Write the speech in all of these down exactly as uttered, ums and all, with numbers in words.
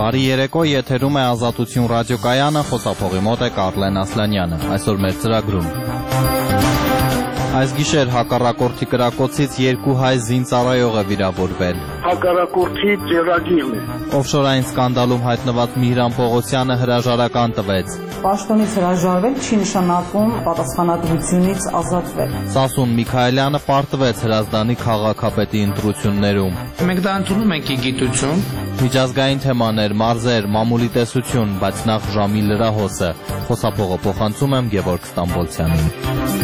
Բարի երեկո, եթերում է Ազատություն ռադիոկայանը, խոսափողի մոտ է Կարլեն Ասլանյանը։ Այսօր մեր ծրագրում այս գիշեր հակառակորդի կրակոցից երկու հայ զինծառայող է վիրավորվել։ Հակառակորդի ծերագիրն է։ Օֆշորային սկանդալում հայտնված Միհրան Պողոսյանը հրաժարական տվեց։ Պաշտոնից հրաժարվել չի նշանակում պատասխանատվությունից ազատվել։ Սասուն Միքայելյանը պարտվեց Հրազդանի քաղաքապետի ընտրություններում։ Մենք դա ընդունում ենք ի գիտություն։ Միջազգային թեմաներ, մարզեր, մամուլի տեսություն, բայց նախ ժամի լրահոսը։ Խոսափողը փոխանցում եմ Գևորգ Ստամբոլցյանին։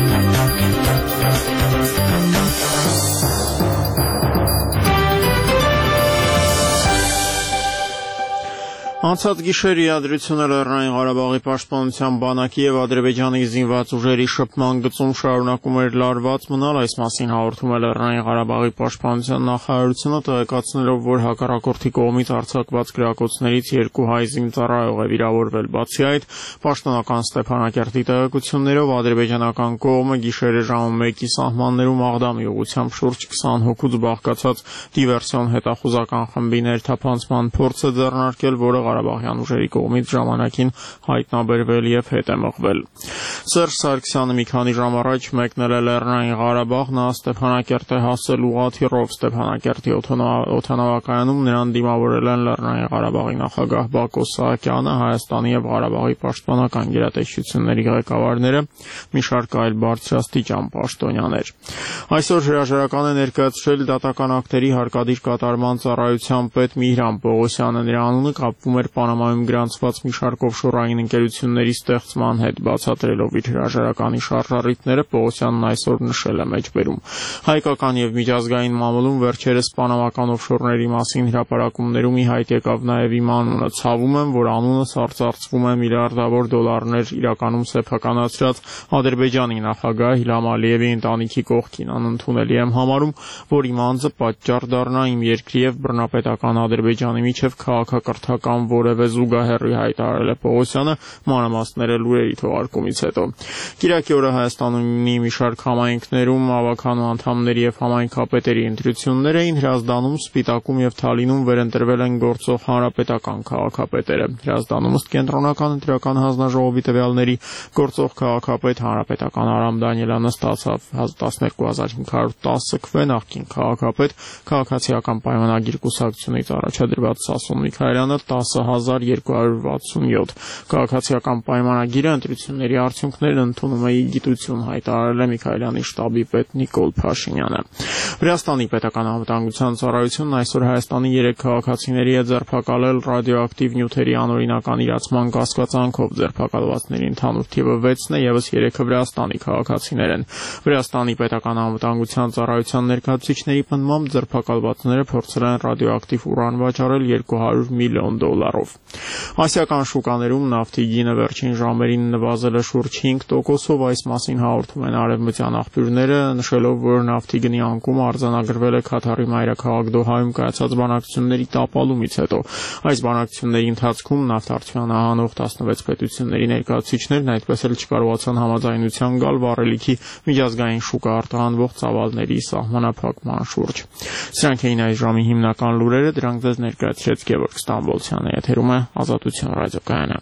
Անցած գիշեր իրադրությունը Լեռնային Ղարաբաղի պաշտպանության բանակի եւ Ադրբեջանի զինված ուժերի շփման գծում շարունակում էր լարված մնալ, այս մասին հաղորդում է Լեռնային Ղարաբաղի պաշտպանության նախարարությունը, տեղեկացնելով, որ հակառակորդի կողմից արձակված գրակոծներից երկու հայ զինծառայող է վիրավորվել։ Բացի այդ, պաշտոնական Ստեփանակերտի տեղեկություններով ադրբեջանական կողմը գիշերը ժամը մեկի սահմաններում Աղդամի ուղղությամբ շուրջ քսան հոգուց բաղկացած դիվերսիոն հետախուզական խմբի ներթափանցման փորձ է ձեռնարկել, որը Ղարաբաղյան ուժերի կողմից ժամանակին հայտնաբերվել եւ հետ է մղվել։ Սերժ Սարգսյանը մի քանի ժամ առաջ մեկնել է Լեռնային Ղարաբաղ, նա Ստեփանակերտ է հասել ուղղաթիռով Ստեփանակերտի օդանավակայանում, նրան դիմավորել են Լեռնային Ղարաբաղի նախագահ Բակո Սահակյանը, Հայաստանի եւ Ղարաբաղի պաշտպանական գերատեսչությունների ղեկավարները, մի շարք այլ բարձրաստիճան պաշտոնյաներ։ Այսօր հրաժարական է ներկայացրել դատական ակտերի հարկադիր կատարման ծառայության պետ Միհրան Պողոսյանը, նրա անունը կապվում էր Պանամայում գրանցված մի շարք օֆշորային ընկերությունների ստեղծման հետ, բացատրելով իր հրաժարականի շարժառիթները Պողոսյանն այսօր նշել է մեջբերում։ Հայկական եւ միջազգային մամուլում վերջերս պանամական օֆշորների մասին հրապարակումներում ի հայտ եկավ նաեւ իմ անունը։ Ցավում եմ, որ անունս արծարծվում է միլիարդավոր դոլարներ իրականում սեփականացրած Ադրբեջանի նախագահ Իլհամ Ալիևի ընտանիքի կողքին անընդունելի եմ համարում, որ իմ անձը պատճառ դառնա իմ երկրի եւ բռնապետական Ադրբեջանի միջև քաղաքակրթական որևէ զուգահեռի հայտարարել է Պողոսյանը մանրամասները լուրերի թողարկումից հետո։ Կիրակի օրը Հայաստանում մի շարք համայնքներում ավականու անդամների եւ համայնքապետերի ընտրություններ էին, Հրազդանում, Սպիտակում եւ Թալինում վերընտրվել են գործող հանրապետական քաղաքապետերը։ Հրազդանում ըստ կենտրոնական ընտրական հանձնաժողովի տվյալների գործող քաղաքապետ հանրապետական Արամ Դանիելյանը ստացավ տասներկու հազար հինգ հարյուր տասը քվե, նախկին քաղաքապետ քաղաքացիական պայմանագիր կուսակցությունից առաջադրված Սասուն Միքայելյանը տասը հազար երկու հարյուր վաթսունյոթ։ Քաղաքացիական պայմանագիրը ընտրությունների արդյունքներն ընդունում է ի գիտություն, հայտարարել է Միքայելյանի շտաբի պետ Նիկոլ Փաշինյանը։ Վրաստանի պետական անվտանգության ծառայությունն այսօր Հայաստանի երեք քաղաքացիների է ձերբակալել ռադիոակտիվ նյութերի անօրինական իրացման կասկածանքով։ Ձերբակալվածների ընդհանուր թիվը վեցն է, եւս երեքը Վրաստանի քաղաքացիներ են։ Վրաստանի պետական անվտանգության ծառայության ներկայացուցիչների պնդմամբ ձերբակալվածները փորձել են ռադիոակտիվ ուրան վաճառել երկու հարյուր միլիոն դոլարով։ Ասիական շուկաներում նավթի գինը վերջին ժամերին նվազել է շուրջ հինգ տոկոսով, այս մասին հաղորդում են արևմտյան աղբյուրները, նշելով, որ նավթի գնի անկումը արձանագրվել է Քաթարի մայրաքաղաք Դոհայում կայացած բանակցությունների տապալումից հետո։ Այս բանակցությունների ընթացքում նավթարդյունը հանող տասնվեց պետությունների ներկայացուցիչներն այդպես էլ չկարողացան համաձայնության գալ վառելիքի միջազգային շուկա արտահանվող ծավալների սահմանափակման շուրջ։ Սրանք էին այս ժամի հիմնական լուրերը, դրանք ձեզ ներկայացրեց Գևորգ Ստամբոլցյանը, եթերում է Ազատություն ռադիոկայանը։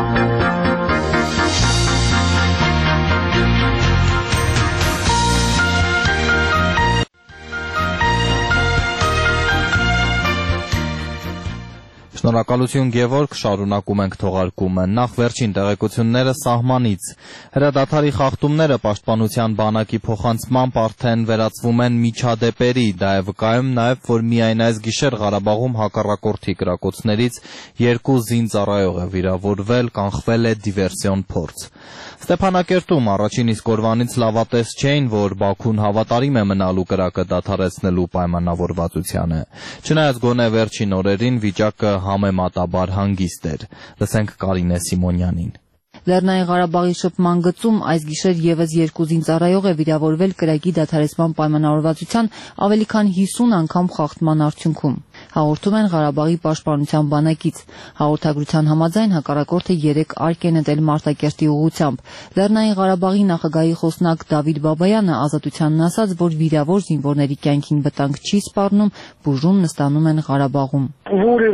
Շնորհակալություն Գևորգ, շարունակում ենք թողարկումը։ Նախ վերջին տեղեկությունները սահմանից։ Հրադադարի խախտումները պաշտպանության բանակի փոխանցմամբ արդեն վերածվում են միջադեպերի, դա է վկայում նաև, որ միայն այս գիշեր Ղարաբաղում հակառակորդի կրակոցներից երկու զինծառայող է վիրավորվել, կանխվել է դիվերսիոն փորձ։ Ստեփանակերտում առաջին իսկ օրվանից լավատես չէին, որ Բաքուն հավատարիմ է մնալու կրակը դադարեցնելու պայմանավորվածությանը։ Չնայած գոնե վերջին օրերին վիճակը համեմատաբար հանգիստ էր։ Լսենք Կարինե Սիմոնյանին։ Լեռնային Ղարաբաղի շփման գծում այս գիշեր եւս երկու զինծառայող է վիրավորվել կրակի դադարեցման պայմանավորվածության ավելի քան հիսուն անգամ խախտման արդյունքում։ Հաղորդում են Ղարաբաղի պաշտպանության բանակից։ Հաղորդագրության համաձայն հակառակորդը երեք արկ է նետել Մարտակերտի ուղղությամբ։ Լեռնային Ղարաբաղի նախագահի խոսնակ Դավիթ Բաբայանը Ազատությանն ասաց, որ վիրավոր զինվորների կյանքին վտանգ չի սպառնում, բուժում նստանում են Ղարաբաղում։ Որևէ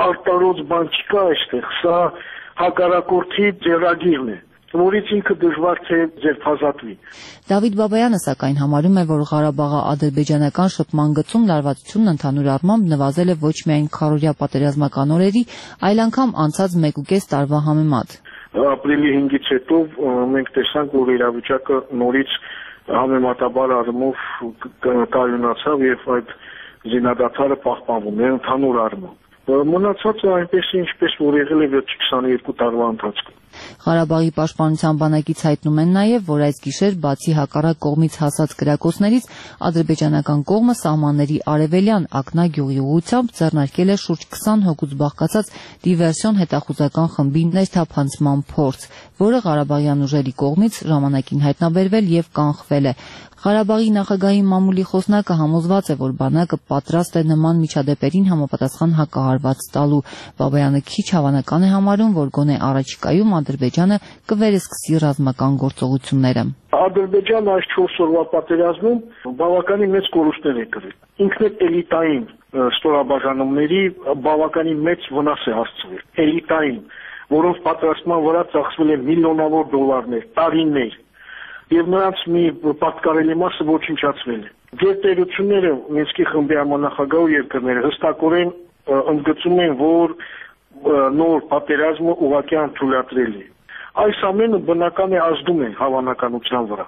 արտարոց բան չկա այստեղ, սա հակառակորդի ձեռագիրն է, որից ինքը դժվար թե ձերբազատվի։ Դավիթ Բաբայանը սակայն համարում է, որ Ղարաբաղի ադրբեջանական շփման գծում լարվածությունն ընդհանուր առմամբ նվազել է ոչ միայն քառօրյա պատերազմական օրերի, այլ անգամ անցած մեկուկես տարվա համեմատ։ Ապրիլի հինգից հետո մենք տեսանք, որ իրավիճակը նորից համեմատաբար առումով կայունացավ եւ այդ զինադադարը պահպանվում է ընդհանուր առմամբ։ Մնացածը այնպես է, ինչպես որ եղել է վերջի քսաներկու տարվա ընթացքում։ Ղարաբաղի պաշտպանության բանակից հայտնում են նաև, որ այս գիշեր բացի հակառակ կողմից հասած կրակոցներից, ադրբեջանական կողմը սահմանների արևելյան Ակնագյուղի ուղղությամբ ձեռնարկել է շուրջ քսան հոգուց բաղկացած դիվերսիոն հետախուզական խմբի ներթափանցման փորձ, որը ղարաբաղյան ուժերի կողմից ժամանակին հայտնաբերվել եւ կանխվել է։ Ղարաբաղի նախագահի մամուլի խոսնակը համոզված է, որ բանակը պատրաստ է նման միջադեպերին համապատասխան հակահարված տալու։ Բաբայանը քիչ հավանական է համարում, որ գոնե առաջիկայում Ադրբեջանը կվերսկսի ռազմական գործողությունները։ Ադրբեջանը այս չորս օրվա պատերազմում բավականին մեծ կորուստներ է կրել։ Ինքն էլ էլիտային ստորաբաժանումների բավականին մեծ վնաս է հասցվել։ Էլիտային, որոնց պատրաստման վրա ծախսվել է միլիոնավոր դոլարներ, տարիներ, եւ նրանց մի պատկառելի մասը ոչնչացվել է։ Գերտերությունները Մինսկի խմբի համանախագահ երկրները հստակորեն ընդգծում են, որ նոր պատերազմը ուղղակի անթույլատրել է։ Այս ամենը բնական է ազդում է հավանականության վրա։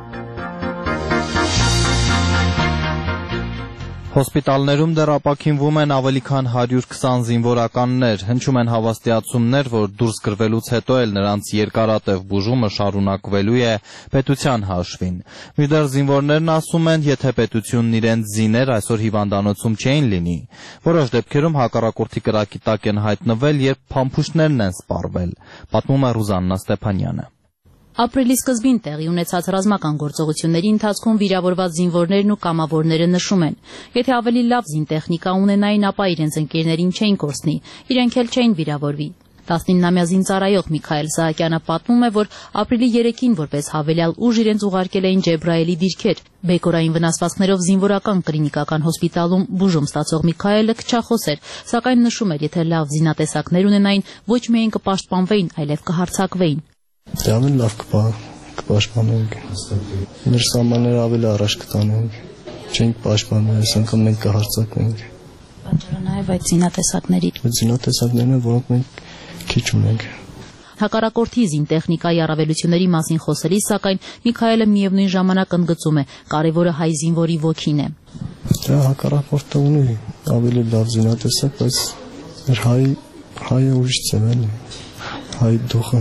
Հոսպիտալներում դեռ ապաքինվում են ավելի քան հարյուր քսան զինվորականներ, հնչում են հավաստիացումներ, որ դուրս գրվելուց հետո էլ նրանց երկարատև բուժումը շարունակվելու է պետության հաշվին։ Մինչդեռ զինվորներն ասում են, եթե պետությունն իրենց զիներ այսօր հիվանդանոցում չէին լինի։ Որոշ դեպքերում հակառակորդի կրակի տակ են հայտնվել, երբ փամփուշտներն են սպառվել, պատմում է Ռուզաննա Ստեփանյանը։ Ապրիլի սկզբին տեղի ունեցած ռազմական գործողությունների ընթացքում վիրավորված զինվորներն ու կամավորները նշում են. Եթե ավելի լավ զինտեխնիկա ունենային, ապա իրենց ընկերներին չէին կորցնի, իրենք էլ չէին վիրավորվի։ տասնինամյա զինծառայող Միքայել Սահակյանը պատմում է, որ ապրիլի երեքին որպես հավելյալ ուժ իրենց ուղարկել էին Ջեբրայելի դիրքեր։ Բեկորային վնասվածքներով զինվորական կլինիկական հոսպիտալում բուժում ստացող Միքայելը քչախոս էր, սակայն նշում էր, եթե լավ զինատեսակներ ունենային, ոչ միայն կպաշտպանվեին, այլև կհարձակվեին։ Դե ավելի լավ կպաշտպանենք, մեր սահմանները ավելի առաջ կտանենք, չենք պաշտպանվել, այս անգամ մենք կհարձակվենք։ Պատճառը նաև այդ զինատեսակների։ Այդ զինատեսակներն են, որոնք մենք քիչ ունենք։ Հակառակորդի զինտեխնիկայի առավելությունների մասին խոսելիս, սակայն Միքայելը միևնույն ժամանակ ընդգծում է, կարևորը հայ զինվորի ոգին է։ Դա հակառակորդը ունի ավելի լավ զինատեսակ, բայց մեր հայ հայը ուրիշ ծև է, հայ դուխը։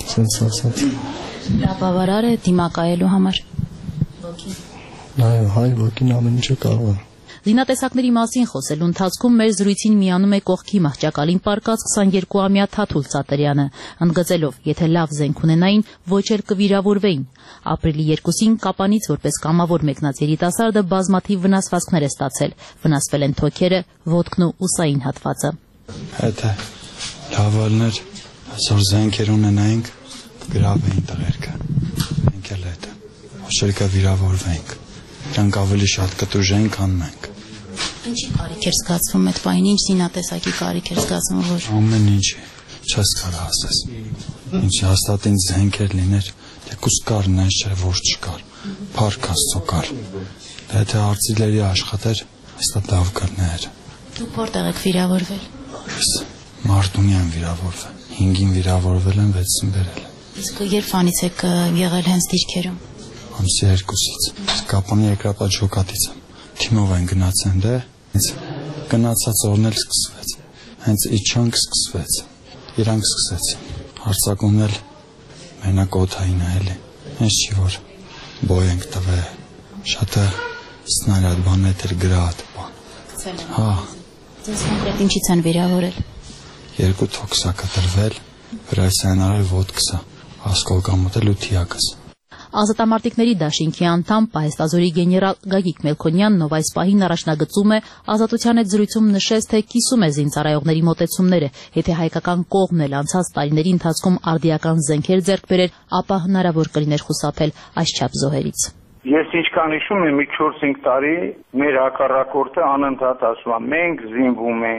Դա բավարար է դիմակայելու համար։ Այո, հայ ոգին ամեն ինչը կարող է։ Զինատեսակների մասին խոսելու ընթացքում մեր զրույցին միանում է կողքի մահճակալին պառկած քսաներկուամյա Թաթուլ Ծատերյանը, ընդգծելով, եթե լավ զենք ունենային, ոչ էլ կվիրավորվեին։ Ապրիլի երկուսին Կապանից որպես կամավոր մեկնած երիտասարդը բազմաթիվ վնասվածքներ է ստացել, վնասվել են թոքերը, ոտքն ու ուսային հատվածը։ Եթե լավ ալներ, այսօր զենքեր ունենայինք, կգրավեին տղերքը, մենք էլ հետ, ոչ էլ կվիրավորվեինք, դրանք ավելի շատ կտուժեն, քան մենք։ Ինչի կարիք էր զգացվում այդ պահին, ինչ զինատեսակի կարիք էր զգացվում, որ ամեն ինչի, չես կարող ասես, ինչ հաստատ ինձ զենքեր լիներ, թեկուզ կար, նենց չէ, որ չկար, փառք Աստծո կար, եթե արծիների աշխատեր, հաստատ լավ կլներ։ Դուք որտեղ եք վիրավորվել։ Ես Մարտունի եմ վիրավորվել, հինգին վիրավորվել եմ, վեցին բերել եմ։ Իսկ երբ եք եղել հենց դիրքերում։ Ամսի երկուսից, Կապանի երկրապատ ջոկատից եմ, թիմով են գնացեն դե, հենց գնացած օրն էլ սկսվեց, հենց իջանք սկսվեց, իրանք սկսեցին, հարցակումն էլ մենակ օդային է էլի, հենց չի որ բոյ ենք տվել, շատը սնարյատ բան էտ էր գրատ բան։ Հա։ Ձեզ կոնկրետ ինչից են վիրավորել։ Երկու թոքսա կտրվել, վրայսյան արել ոտքսա, ասկոլկամոտել ու թիակս։ Ազատամարտիկների դաշինքի անդամ Պահեստազորի գեներալ Գագիկ Մելքոնյանն, ով այս պահին առաջնագծում է, Ազատության հետ զրույցում նշեց, թե կիսում է զինծառայողների մոտեցումները, եթե հայկական կողմն էլ անցած տարիների ընթացքում արդիական զենքեր ձեռք բերեր, ապա հնարավոր կլիներ խուսափել այսչափ զոհերից։ Ես ինչքան հիշում եմ, մի չորս-հինգ տարի մեր հակառակորդը անընդհատ ասում է, մենք զինվում ենք,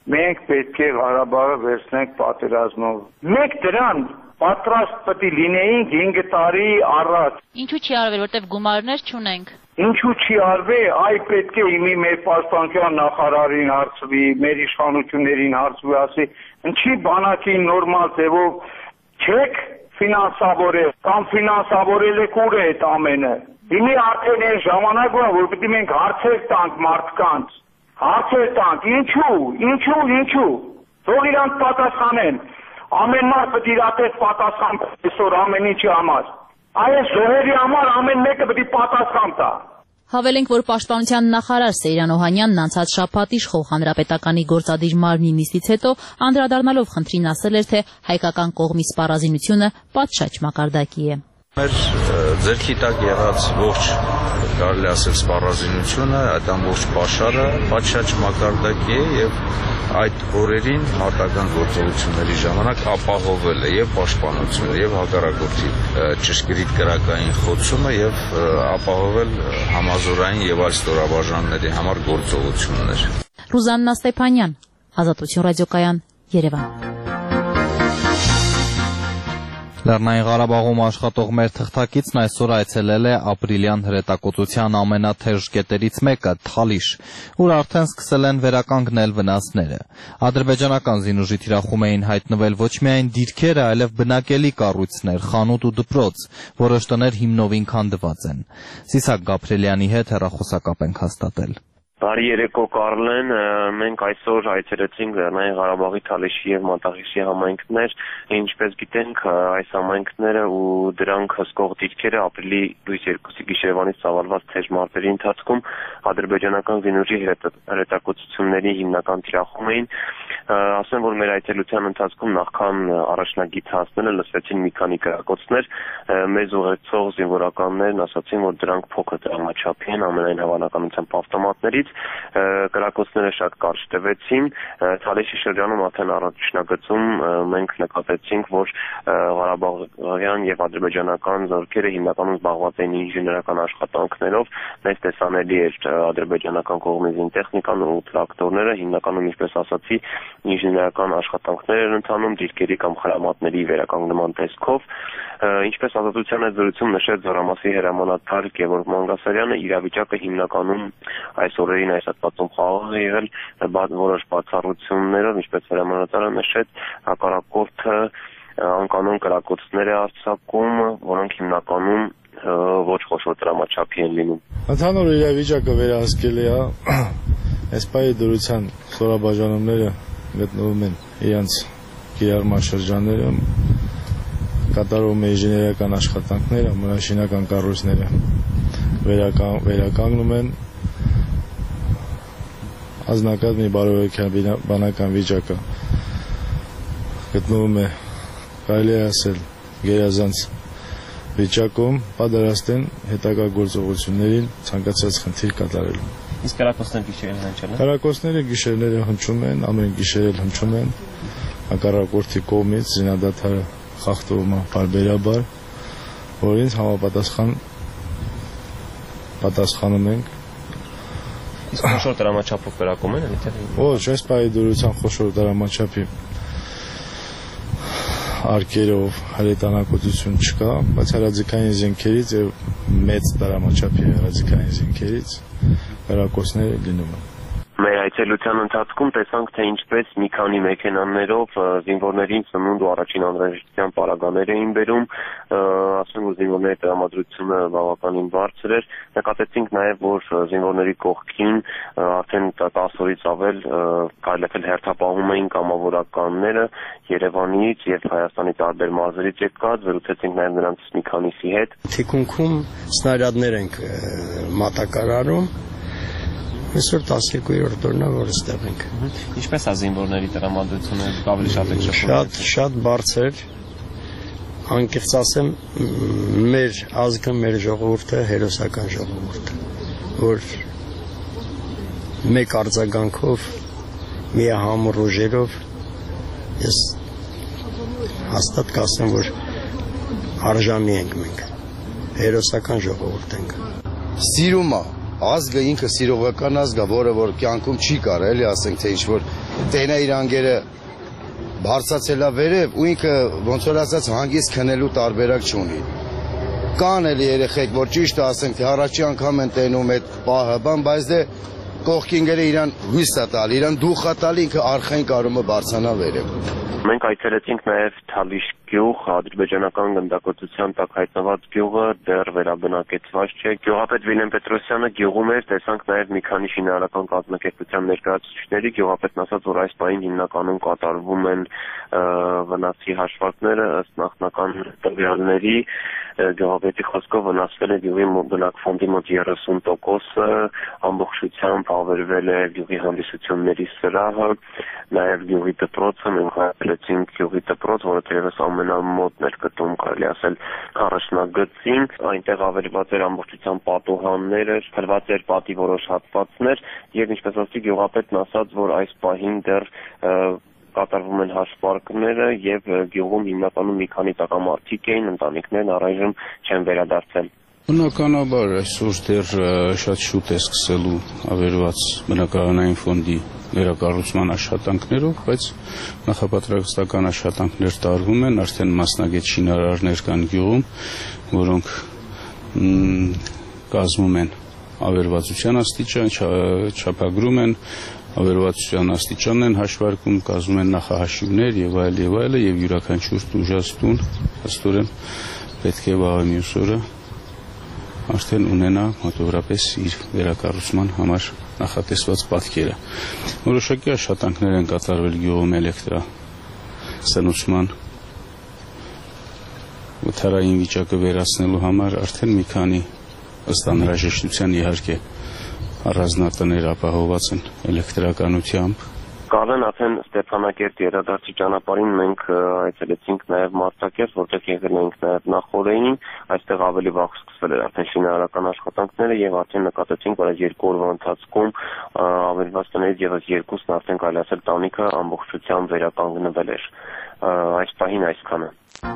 մենք պետք է Ղարաբաղը վերցնենք պատերազմով։ Մենք դրան պատրաստ պետք է լինեինք հինգ տարի առաջ։ Ինչու չի արվել, որտեվ գումարներ չունենք։ Ինչու չի արվել, այ պետք է իմի մեր պաշտպանության նախարարին հարցվի, մեր իշխանություններին հարցվի, ասի, ինչի բանակին նորմալ ձևով չեք ֆինանսավորել, կամ ֆինանսավորել եք ուր է այդ ամենը։ Իմի արդեն այն ժամանակը, որ պետք է մենք հարցեր տանք մարդկանց, հարցեր տանք, ինչու, ինչու, ինչու, թող իրանք պատասխանեն, ամեն մարդ պետք է իրատես պատասխան այսօր ամեն ինչի համար, այս զոհերի համար ամեն մեկը պետք է պատասխան տա։ Հավելենք, որ Պաշտպանության նախարար Սեյրան Օհանյանն անցած շաբաթ իշխող հանրապետականի գործադիր մարմնի նիստից հետո անդրադառնալով խնդրին ասել էր, թե հայկական կողմի սպառազինությունը պատշաճ մակարդակի է։ Մեր ձեռքի տակ եղած ողջ, կարելի ասել, սպառազինությունը, այդ ամբողջ պաշարը պատշաճ մակարդակի է եւ այդ օրերին մարտական գործողությունների ժամանակ ապահովել է եւ պաշտպանությունը եւ հակառակորդի ճշգրիտ կրակային խոցումը եւ ապահովել համազորային եւ այլ ստորաբաժանների համար գործողություններ։ Ռուզաննա Ստեփանյան, Ազատություն ռադիոկայան, Երևան։ Լեռնային Ղարաբաղում աշխատող մեր թղթակիցն այսօր այցելել է ապրիլյան հրետակոծության ամենաթեժ կետերից մեկը՝ Թալիշ, ուր արդեն սկսել են վերականգնել վնասները։ Ադրբեջանական զինուժի թիրախում էին հայտնվել ոչ միայն դիրքերը, այլև բնակելի կառույցներ, խանութ ու դպրոց, որոշ տներ հիմնովին քանդված են։ Սիսակ Գաբրելյանի հետ հեռախոսակապ ենք հաստատել։ Բարի երեկո Կարլեն, մենք այսօր այցելեցինք Լեռնային Ղարաբաղի Թալիշի եւ Մատաղիշի համայնքներ, ինչպես գիտենք, այս համայնքները ու դրանք հսկող դիրքերը ապրիլի լույս երկուսի գիշերվանից ծավալված թեժ մարտերի ընթացքում ադրբեջանական զինուժի հրետակոծությունների հիմնական թիրախում էին։ Ասեմ, որ մեր այցելության ընթացքում նախքան առաջնագիծ հասնելը լսվեցին մի քանի կրակոցներ, մեզ ուղեկցող զինվորականներն ասացին, որ դրանք փոքր դրամաչափի են, ամենայն հավանականությամբ ավտոմատներից, կրակոցները շատ կարճ տևեցին։ Թալիշի շրջանում արդեն առաջնագծում մենք նկատեցինք, որ Ղարաբաղյան եւ ադրբեջանական զորքերը հիմնականում զբաղված էին ինժեներական աշխատանքներով, մեծ տեսանելի էր ադրբեջանական կողմի զինտեխնիկան ու տրակտորները, հիմնականում ինչպես ասացի, ինժեներական աշխատանքներ են ընթանում դիրքերի կամ խրամատների վերականգնման տեսքով։ Ինչպես Ազատության հետ զրույցում նշեց Զորամասի հրամանատար Գևորգ Մանգասարյանը, իրավիճակը հիմնականում այս օրերին այս հատվածում խաղաղ է եղել, որոշ բացառություններով, ինչպես հրամանատարը նշեց, հակառակորդը անկանոն կրակոցներ է արձակում, որոնք հիմնականում ոչ խոշոր դրամաչափի են լինում։ Ընդհանուր իրավիճակը վերահսկել է, այս պահի դրության ստորաբաժանումները գտնվում են իրենց կիրառման շրջաններում, կատարում է ինժեներական աշխատանքները, մաշինական կառույցները վերականգնում են, ազնագազմի բարոյական վիճակը գտնվում է, կարելի է ասել, գերազանց վիճակում, պատրաստ են հետագա գործողություններին ցանկացած խնդիր կատարելու։ Իսկ կրակոցները գիշերները հնչել են։ Կրակոցները գիշերները հնչում են, ամեն գիշեր էլ հնչում են հակառակորդի կողմից զինադադարը խախտվում է պարբերաբար, որին համապատասխան պատասխանում ենք։ Իսկ խոշոր դրամաչափով կրակում են, թե՞ ոչ, այս պահի դրության խոշոր դրամաչափի արկերով հրետանակություն չկա, բայց հրաձգային զենքերից եւ մեծ դրամաչափի հրաձգային զենքերից կրակոցները լինում են։ Մեր այցելության ընթացքում տեսանք, թե ինչպես մի քանի մեքենաներով զինվորներին սնունդ ու առաջին անհրաժեշտության պարագաներ էին բերում, ասում որ զինվորների տրամադրությունը բավականին բարձր էր։ Նկատեցինք նաև, որ զինվորների կողքին արդեն տասը օրից ավել կարելի հերթապահում էին կամավորականները Երևանից եւ Հայաստանի տարբեր մարզերից եկած, զրուցեցինք նաև նրանց մի քանիսի հետ։ Թիկունքում սնարյադներ ենք մատակարարում։ Այսօր տասներկուերորդ օրն է, որ այստեղ ենք։ Ինչպես է զինվորների տրամադրությունը ավելի շատ եք շփվում։ Շատ շատ բարձր։ Անկեղծ ասեմ, մեր ազգը, մեր ժողովուրդը հերոսական ժողովուրդ է, որ մեկ արձագանքով, միահամուռ ուժերով ես հաստատ կասեմ, որ արժանի ենք մենք։ Հերոսական ժողովուրդ ենք։ Սիրում է ազգը ինքը սիրողական ազգ է, որը որ կյանքում չի կարող, էլի ասենք թե ինչ որ տենա իր անգերը բարձացել է վերև ու ինքը ոնց որ ասած հանգիստ քնելու տարբերակ չունի։ Կան էլ երեխեք, որ ճիշտ ասենք, թե առաջի անգամ են տենում այդ պահը, բան, բայց դե կողքինները իրան հույս է տալի, իրան դուխ է տալի, ինքը արխային կարումը բարձանա վերև։ Մենք այցելեցինք նաև Թալիշ գյուղ, ադրբեջանական գնդակոծության տակ հայտնված գյուղը դեռ վերաբնակեցված չէ։ Գյուղապետ Վիլեն Պետրոսյանը գյուղում էր, տեսանք նաև մի քանի շինարարական կազմակերպության ներկայացուցիչների, գյուղապետն ասաց, որ այս պահին հիմնականում կատարվում են վնասի հաշվարկները ըստ նախնական տվյալների։ Գյուղապետի խոսքով վնասվել է գյուղի բնակ ֆոնդի մոտ երեսուն տոկոսը, ամբողջությամբ ավերվել է գյուղի հանդիսությունների սրահը, նաև գյուղի դպրոցը, մենք հայտնեցինք գյուղի դպրոց, որը թերևս ամենամոտն էր գտնում, կարելի ասել առաջնագծին, այնտեղ ավերված էր ամբողջությամբ պատուհաններ, փլված էր պատի որոշ հատվածներ, եւ ինչպես ասի գյուղապետն ասաց, որ այս պահին դեռ կատարվում են հաշվարկները եւ գյուղում հիմնականում մի քանի տղամարդիկ էին, ընտանիքներն առայժմ չեն վերադարձել։ Բնականաբար այսօր դեռ շատ շուտ է սկսելու ավերված բնակարանային ֆոնդի վերակառուցման աշխատանքներով, բայց նախապատրաստական աշխատանքներ տարվում են, արդեն մասնագետ շինարարներ կան գյուղում, որոնք կազմում են ավերվածության աստիճան, չափագրում են ավերվածության աստիճանն են հաշվարկում, կազմում են նախահաշիվներ եւ այլ եւ այլը եւ յուրաքանչյուր դուժաստուն աստորեն պետք է վաղը մյուս օրը արդեն ունենա մոտավորապես իր վերակառուցման համար նախատեսված պատկերը։ Որոշակի աշխատանքներ են կատարվել գյուղում էլեկտրասնուցման վթարային վիճակը վերացնելու համար, արդեն մի քանի ըստ անհրաժեշտության իհարկե առանձնատներ ապահովված են էլեկտրականությամբ։ Կարեն արդեն Ստեփանակերտ երադարձի ճանապարհին մենք այցելեցինք նաև Մարտակերտ, որտեղ եղել ենք նաև նախորդին, այստեղ ավելի վաղ սկսվել էր արդեն շինարարական աշխատանքները եւ արդեն նկատեցինք, որ այս երկու օրվա ընթացքում ավերված տներից եւս երկուսն արդեն կարելի ասել տանիքը ամբողջությամբ վերականգնվել էր։ Այս պահին այսքանը։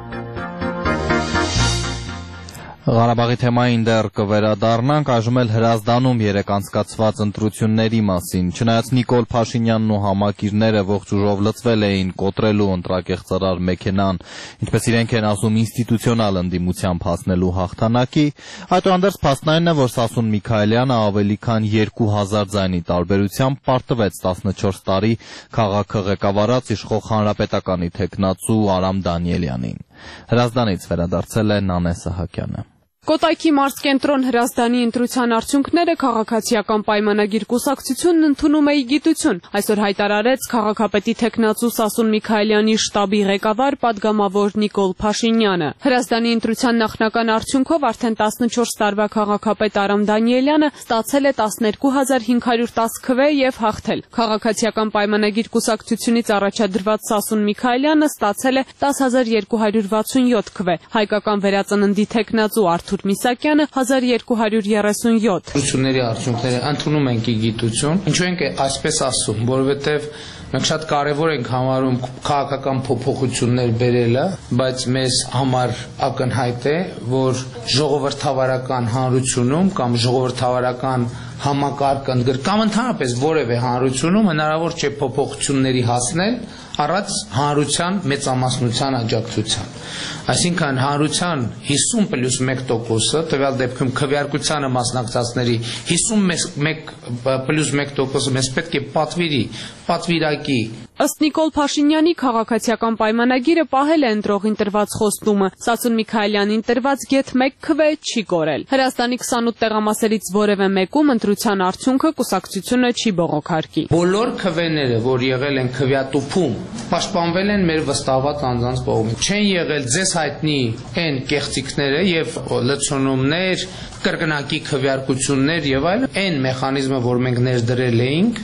Ղարաբաղի թեմային դեռ կվերադառնանք, այժմ էլ Հրազդանում երեկ անցկացված ընտրությունների մասին։ Չնայած Նիկոլ Փաշինյանն ու համակիրները ողջ ուժով լծվել էին կոտրելու ընտրակեղծարար մեքենան, ինչպես իրենք են ասում, ինստիտուցիոնալ ընդդիմությամբ հասնելու հաղթանակի, այդուհանդերձ փաստն այն է, որ Սասուն Միքայելյանը ավելի քան երկու հազար ձայնի տարբերությամբ պարտվեց տասնչորս տարի քաղաքը ղեկավարած իշխող հանրապետականի թեկնածու Արամ Դանիելյանին։ Հրազդանից վերադարձել է Նանե Սահակյանը։ Կոտայքի մարզկենտրոն Հրազդանի ընտրության արդյունքները քաղաքացիական պայմանագիր կուսակցությունն ընդունում է ի գիտություն, այսօր հայտարարեց քաղաքապետի թեկնածու Սասուն Միքայելյանի շտաբի ղեկավար պատգամավոր Նիկոլ Փաշինյանը։ Հրազդանի ընտրության նախնական արդյունքով արդեն տասնչորս տարվա քաղաքապետ Արամ Դանիելյանը ստացել է տասներկու հազար հինգ հարյուր տաս քվե եւ հաղթել։ Քաղաքացիական պայմանագիր կուսակցությունից առաջադրված Սասուն Միքայելյանը ստացել է տաս հազար երկու հարյուր վաթսունյոթ քվե։ Հայկական վերածննդի թեկնածու Արթուր Միսակյանը հազար երկու հարյուր երեսունյոթ։ Ընտրությունների արդյունքները ընդունում ենք ի գիտություն։ Ինչու ենք այսպես ասում, որովհետև մենք շատ կարևոր ենք համարում քաղաքական փոփոխություններ բերելը, բայց մեզ համար ակնհայտ է, որ ժողովրդավարական հանրությունում կամ ժողովրդավարական համակարգ ընդգրկում ընդհանրապես որևէ հանրությունում հնարավոր չէ փոփոխությունների հասնել առանց հանրության մեծամասնության աջակցության։ Այսինքն հանրության հիսուն պլյուս մեկ տոկոսը, տվյալ դեպքում քվեարկությանը մասնակցածների հիսունմեկ պլյուս մեկ տոկոսը մեզ պետք է պատվիրի, պատվիրակի։ Ըստ Նիկոլ Փաշինյանի քաղաքացիական պայմանագիրը պահել է ընտրողին տրված խոստումը։ Սասուն Միքայելյանին տրված գեթ մեկ քվե չի կորել։ Հրազդանի քսանութ տեղամասերից որևէ մեկում ընտրության արդյունքը կուսակցությունը չի բողոքարկի։ Բոլոր քվեները, որ եղել են քվեատուփում, պաշտպանվել են մեր վստահված անձանց կողմից։ Չեն եղել ձեզ հայտնի այն կեղծիքները եւ լցոնումներ, կրկնակի քվեարկություններ եւ այլն, այն մեխանիզմը, որ մենք ներդրել էինք,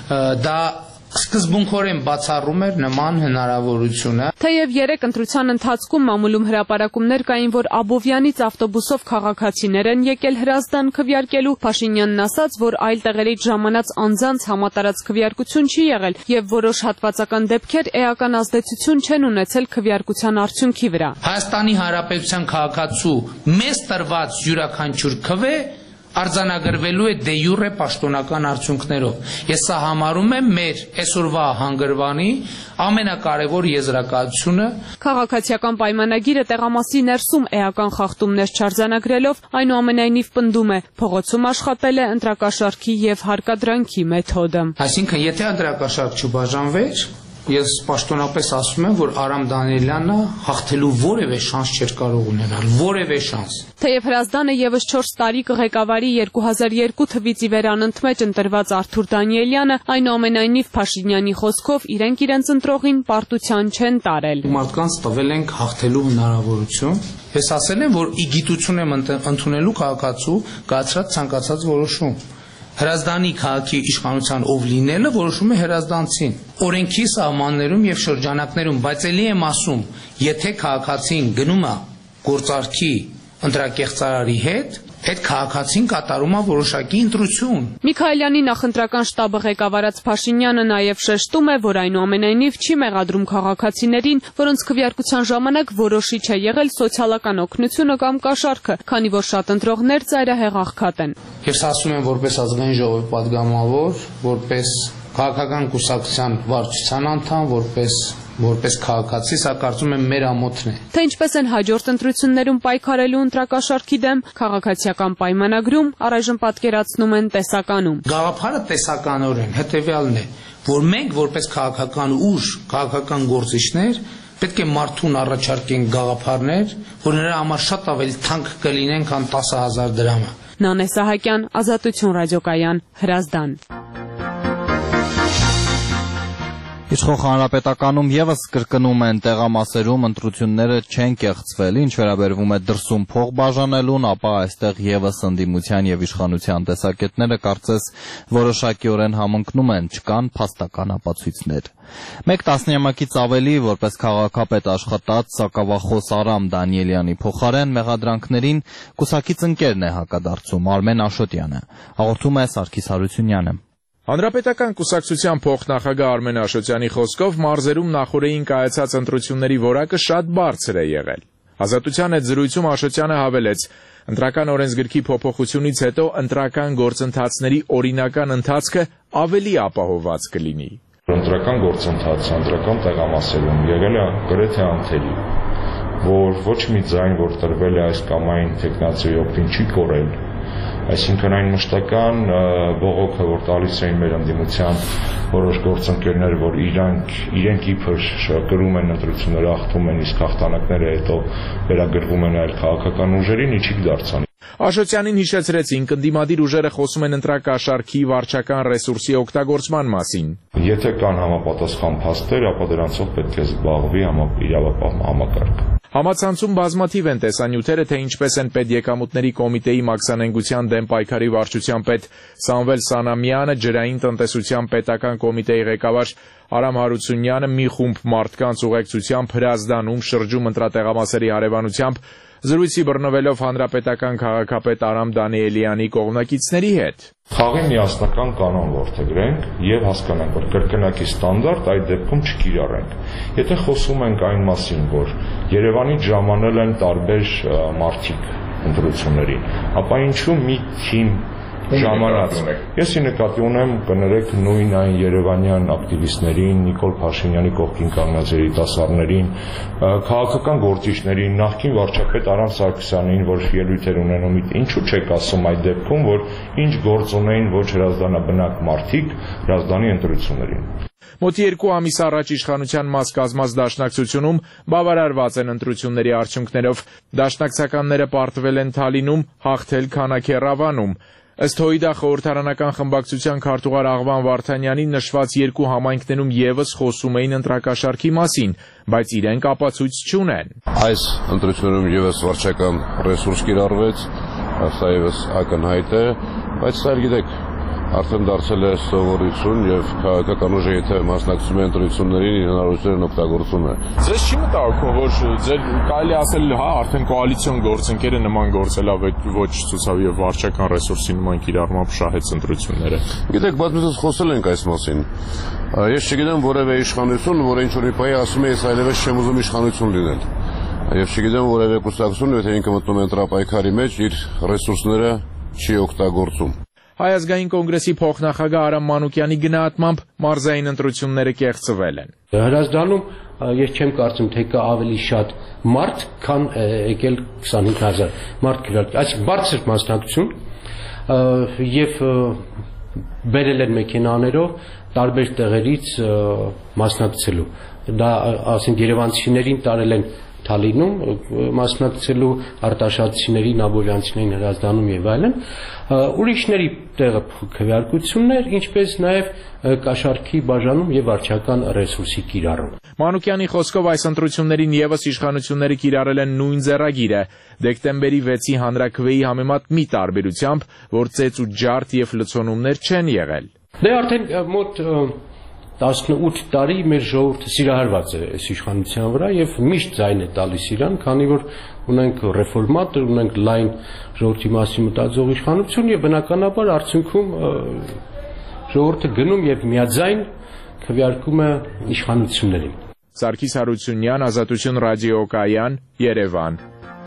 դա սկզբունքորեն բացառում էր նման հնարավորությունը։ Թեև երեք ընտրության ընթացքում մամուլում հրապարակումներ կային, որ Աբովյանից ավտոբուսով քաղաքացիներ են եկել Հրազդան քվեարկելու, Փաշինյանն ասաց, որ այլ տեղերից ժամանած անձանց համատարած քվեարկություն չի եղել եւ որոշ հատվածական դեպքեր էական ազդեցություն չեն ունեցել քվեարկության արդյունքի վրա։ Հայաստանի Հանրապետության քաղաքացու մեծ տրված յուրաքանչյուր քվե արձանագրվելու է դե յուրե պաշտոնական արդյունքներով։ Ես սա համարում եմ մեր այսօրվա հանգրվանի ամենակարևոր եզրակացությունը։ Քաղաքացիական պայմանագիրը տեղամասի ներսում էական խախտումներ չարձանագրելով, այնուամենայնիվ պնդում է, փողոցում աշխատել է ընտրակաշառքի եւ հարկադրանքի մեթոդը։ Այսինքն, եթե ընտրակաշառք չբաժանվեր, ես պաշտոնապես ասում եմ, որ Արամ Դանիելյանը հաղթելու որևէ շանս չէր կարող ունենալ, որևէ շանս։ Թեև Հրազդանը եւս չորս տարի կղեկավարի երկու հազար երկու թվից ի վեր անընդմեջ ընտրված Արթուր Դանիելյանը, այնուամենայնիվ Փաշինյանի խոսքով իրենք իրենց ընտրողին պարտության չեն տարել։ Մարդկանց տվել ենք հաղթելու հնարավորություն։ Ես ասել եմ, որ ի գիտություն եմ ընդունելու քաղաքացու կայացրած ցանկացած որոշում։ Հրազդանի քաղաքի իշխանության ով լինելը որոշում է հրազդանցին, օրենքի սահմաններում եւ շրջանակներում, բայց ելի եմ ասում, եթե քաղաքացին գնում է գործարքի ընտրակեղծարարի հետ, այդ քաղաքացին կատարում է որոշակի ընտրություն։ Միքայելյանի նախընտրական շտաբը ղեկավարած Փաշինյանը նաև շեշտում է, որ այնուամենայնիվ չի մեղադրում քաղաքացիներին, որոնց քվեարկության ժամանակ որոշիչ է եղել սոցիալական օգնությունը կամ կաշառքը, քանի որ շատ ընտրողներ ծայրահեղ աղքատ են։ Ես ասում եմ որպես ազգային ժողովի падգամավոր, որպես քաղաքական կուսակցության վարչության անդամ, որպես որպես քաղաքացի, սա կարծում եմ մեր ամոթն է։ Թե ինչպես են հաջորդ ընտրություններում պայքարելու ընտրակաշառքի դեմ, քաղաքացիական պայմանագրում առայժմ պատկերացնում են տեսականում։ Գաղափարը տեսականորեն հետևյալն է, որ մենք որպես քաղաքական ուժ, քաղաքական գործիչներ պետք է մարդուն առաջարկենք գաղափարներ, որ նրա համար շատ ավելի թանկ կլինեն, քան տասը հազար դրամը։ Նանե Սահակյան, Ազատություն ռադիոկայան, Հրազդան։ Իշխող հանրապետականում եւս կրկնում են տեղամասերում ընտրությունները չեն կեղծվել, ինչ վերաբերվում է դրսում փող բաժանելուն, ապա այստեղ եւս ընդդիմության եւ իշխանության տեսակետները կարծես որոշակիորեն համընկնում են, չկան փաստական ապացույցներ։ Մեկ տասնյամակից ավելի որպես քաղաքապետ աշխատած սակավախոս Արամ Դանիելյանի փոխարեն մեղադրանքներին կուսակից ընկերն է հակադարձում Արմեն Աշոտյանը, հաղորդում է Սարգիս Հարությունյանը։ Հանրապետական կուսակցության փոխնախագահ Արմեն Աշոտյանի խոսքով մարզերում նախորդին կայացած ընտրությունների որակը շատ բարձր է եղել։ Ազատության հետ զրույցում Աշոտյանը հավելեց. ընտրական օրենսգրքի փոփոխությունից հետո ընտրական գործընթացների օրինական ընթացքը ավելի ապահովված կլինի։ Ընտրական գործընթացը ընտրական տեղամասերում եղել է գրեթե անթերի, որ ոչ մի ձայն, որ տրվել է այս կամ այն տեխնացիայի օգտին չի կորել։ Այսինքն այն մշտական բողոքը, որ տալիս էին մեր ընդդիմության որոշ գործընկերներ, որ իրանք իրենք իբր կրում են ընտրությունները, հաղթում են, իսկ հաղթանակները հետո վերագրվում են այլ քաղաքական ուժերին, իջիկ դարձան։ Աշոտյանին հիշեցրեցին, ընդդիմադիր ուժերը խոսում են ընտրակաշառքի վարչական ռեսուրսի օգտագործման մասին։ Եթե կան համապատասխան փաստեր, ապա դրանցով պետք է զբաղվի իրավապահ համակարգը։ Համացանցում բազմաթիվ են տեսանյութերը, թե ինչպես են պետեկամուտների կոմիտեի մաքսանենգության դեմ պայքարի վարչության պետ Սամվել Սանամյանը, ջրային տնտեսության պետական կոմիտեի ղեկավար Արամ Հարությունյանը մի խումբ մարդկանց ուղեկցությամբ Հրազդանում շրջում ընտրատեղամասերի հարևանությամբ զրույցի բռնվելով հանրապետական քաղաքապետ Արամ Դանիելյանի կողմնակիցների հետ։ Խաղի միասնական կանոն որդեգրենք եւ հասկանանք, որ կրկնակի ստանդարտ այդ դեպքում չկիրառենք։ Եթե խոսում ենք այն մասին, որ Երևանից ժամանել են տարբեր մարդիկ ընտրություններին, ապա ինչու մի թիմ ժամանած։ Ես ի նկատի ունեմ, կներեք նույն այն երևանյան ակտիվիստներին, Նիկոլ Փաշինյանի կողքին կանգնած երիտասարդներին, քաղաքական գործիչներին, նախկին վարչապետ Արամ Սարգսյանին, որ ելույթ էր ունենում, ինչու չեք ասում այդ դեպքում, որ ինչ գործ ունեին ոչ հրազդանաբնակ մարդիկ Հրազդանի ընտրություններին։ Մոտ երկու ամիս առաջ իշխանության մաս կազմած դաշնակցությունում բավարարված են ընտրությունների արդյունքներով։ Դաշնակցականները պարտվել են Թալինում, հաղթել Քանաքեռավանում։ Ըստ ՀՅԴ խորհրդարանական խմբակցության քարտուղար Աղվան Վարդանյանի նշված երկու համայնքներում եւս խոսում էին ընտրակաշառքի մասին, բայց իրենք ապացույց չունեն։ Այս ընտրությունում եւս վարչական ռեսուրս կիրառվեց, սա եւս ակնհայտ է, բայց սա գիտեք, արդեն դարձել է սովորություն եւ քաղաքական ուժը եթե մասնակցում է ընտրություններին իր հնարավորություններն օգտագործում է։ Ձեզ չի մտահոգում, որ ձեր կարելի ասել, հա, արդեն կոալիցիոն գործընկերը նման գործելա ոչ ցուցավ եւ վարչական ռեսուրսի նման կիրառմամբ շահեց ընտրությունները։ Գիտեք, բազմիցս խոսել ենք այս մասին։ Ես չգիտեմ որևէ իշխանություն, որ ինչ որ մի բայ ասում է, ես այլևս չեմ ուզում իշխանություն լինել։ Եվ չգիտեմ որևէ կուսակցություն, եթե ինքը մտնում է ընտրապայքարի մեջ, իր ռեսուրսները չի օգտագործում։ Հայ ազգային կոնգրեսի փոխնախագահ Արամ Մանուկյանի գնահատմամբ մարզային ընտրությունները կեղծվել են։ Հրազդանում ես չեմ կարծում, թե կա ավելի շատ մարդ, քան եկել քսանհինգ հազար մարդ քվեարկի։ Այսինքն բարձր մասնակցություն եւ բերել են մեքենաներով տարբեր տեղերից մասնակցելու։ Դա ասենք երևանցիներին տարել են Թալինում մասնակցելու, արտաշատցիներին, աբովյանցիներին Հրազդանում եւ այլն, ուրիշների տեղը քվեարկություններ, ինչպես նաեւ կաշառքի բաժանում եւ վարչական ռեսուրսի կիրառում։ Մանուկյանի խոսքով այս ընտրություններին եւս իշխանությունները կիրառել են նույն ձեռագիրը՝ դեկտեմբերի վեցի հանրաքվեի համեմատ մի տարբերությամբ, որ ծեծ ու ջարդ եւ լցոնումներ չեն եղել։ Դե արդեն մոտ տասնութ տարի մեր ժողովուրդը սիրահարված է այս իշխանության վրա եւ միշտ ձայն է տալիս իրան, քանի որ ունենք ռեֆորմատոր, ունենք լայն ժողովրդի մասին մտածող իշխանություն եւ բնականաբար արդյունքում ժողովուրդը գնում եւ միաձայն քվեարկում է իշխանություններին։ Սարգիս Հարությունյան, Ազատություն ռադիոկայան, Երևան։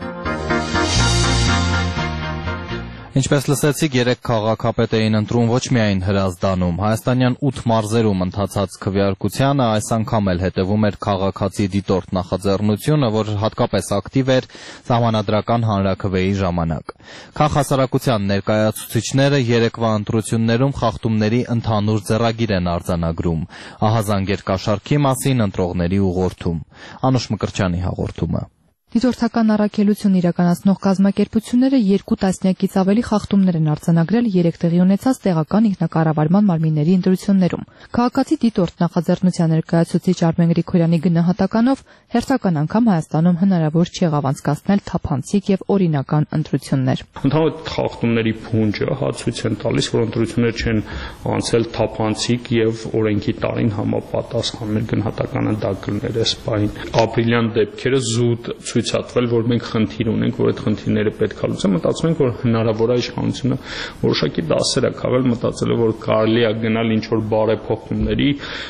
Ինչպես լսեցիք, երեք քաղաքապետ էին ընտրում ոչ միայն Հրազդանում, հայաստանյան ութ մարզերում ընթացած քվեարկությանը այս անգամ էլ հետևում էր քաղաքացի դիտորդ նախաձեռնությունը, որ հատկապես ակտիվ էր սահմանադրական հանրաքվեի ժամանակ։ Քաղաքասարակության ներկայացուցիչները երեկվա ընտրություններում խախտումների ընդհանուր ձեռագիր են արձանագրում, ահազանգ երկաշարքի մասին ընտրողների ուղղորդում։ Անուշ Մկրտչյանի հաղորդումը։ Դիտորդական առաքելություն իրականացնող կազմակերպությունները երկու տասնյակից ավելի խախտումներ են արձանագրել երեք տեղի ունեցած տեղական ինքնակառավարման մարմինների ընտրություններում։ Քաղաքացի դիտորդ նախաձեռնության ներկայացուցիչ Արմեն Գրիգորյանի գնահատականով հերթական անգամ Հայաստանում հնարավոր չեղավ անցկացնել թափանցիկ եւ օրինական ընտրություններ։ Ընդհանուր խախտումների փունջը հացույց են տալիս, որ ընտրություններ չեն անցել թափանցիկ եւ օրենքի տարին համապատասխան։ Մեր գնահատականը դա կլներ այս պահին։ Ապրիլյան դեպքերը զուտ ցույցատվել, որ մենք խնդիր ունենք, որ այդ խնդիրները պետք է լուծեն, մտածում ենք, որ հնարավոր է իշխանությունը որոշակի դասեր է քաղել, մտածելով, որ կարելի է գնալ ինչ որ բարեփոխումների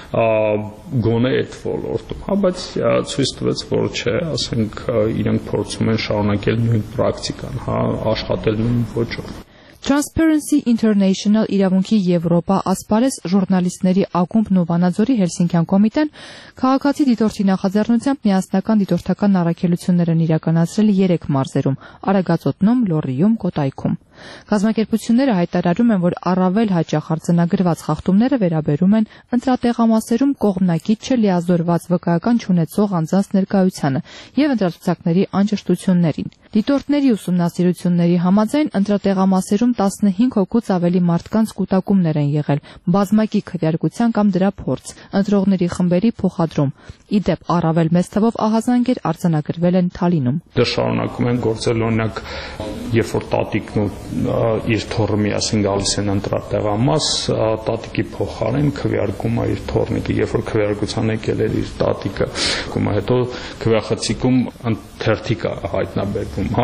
գոնե այդ ոլորտում, հա, բայց ցույց տվեց, որ չէ, ասենք իրենք փորձում են շարունակել նույն պրակտիկան, հա, աշխատել նույն ոճով։ Transparency International իրավունքի Եվրոպա ասպարեզ ժուրնալիստների ակումբն ու Վանաձորի Հելսինքյան կոմիտեն քաղաքացի դիտորդի նախաձեռնությամբ միասնական դիտորդական առաքելություններ են իրականացրել երեք մարզերում՝ Արագածոտնում, Լոռիում, Կոտայքում։ Կազմակերպությունները հայտարարում են, որ առավել հաճախ արձանագրված խախտումները վերաբերում են ընտրատեղամասերում կողմնակից չլիազորված վկայական չունեցող անձանց ներկայությանը եւ ընտրացուցակների անճշտություններին։ Դիտորդների ուսումնասիրությունների համաձայն ընտրատեղամասերում տասնհինգ հոգուց ավելի մարդկանց կուտակումներ են եղել, բազմակի քվեարկության կամ դրա փորձ, ընտրողների խմբերի փոխադրում։ Իդեպ առավել մեծ թվով ահազանգեր արձանագրվել են Թալինում։ Դե շարունակում են գործել, օրինակ, երբ որ տատիկն ու իր թոռը միասին գալիս են ընտրատեղամաս, տատիկի փոխարեն քվեարկում է իր թոռնիկը, երբ որ քվեարկության եկել էր իր տատիկը, կոմա հետո քվեախցիկում թերթիկ է հայտնաբերվում, հա,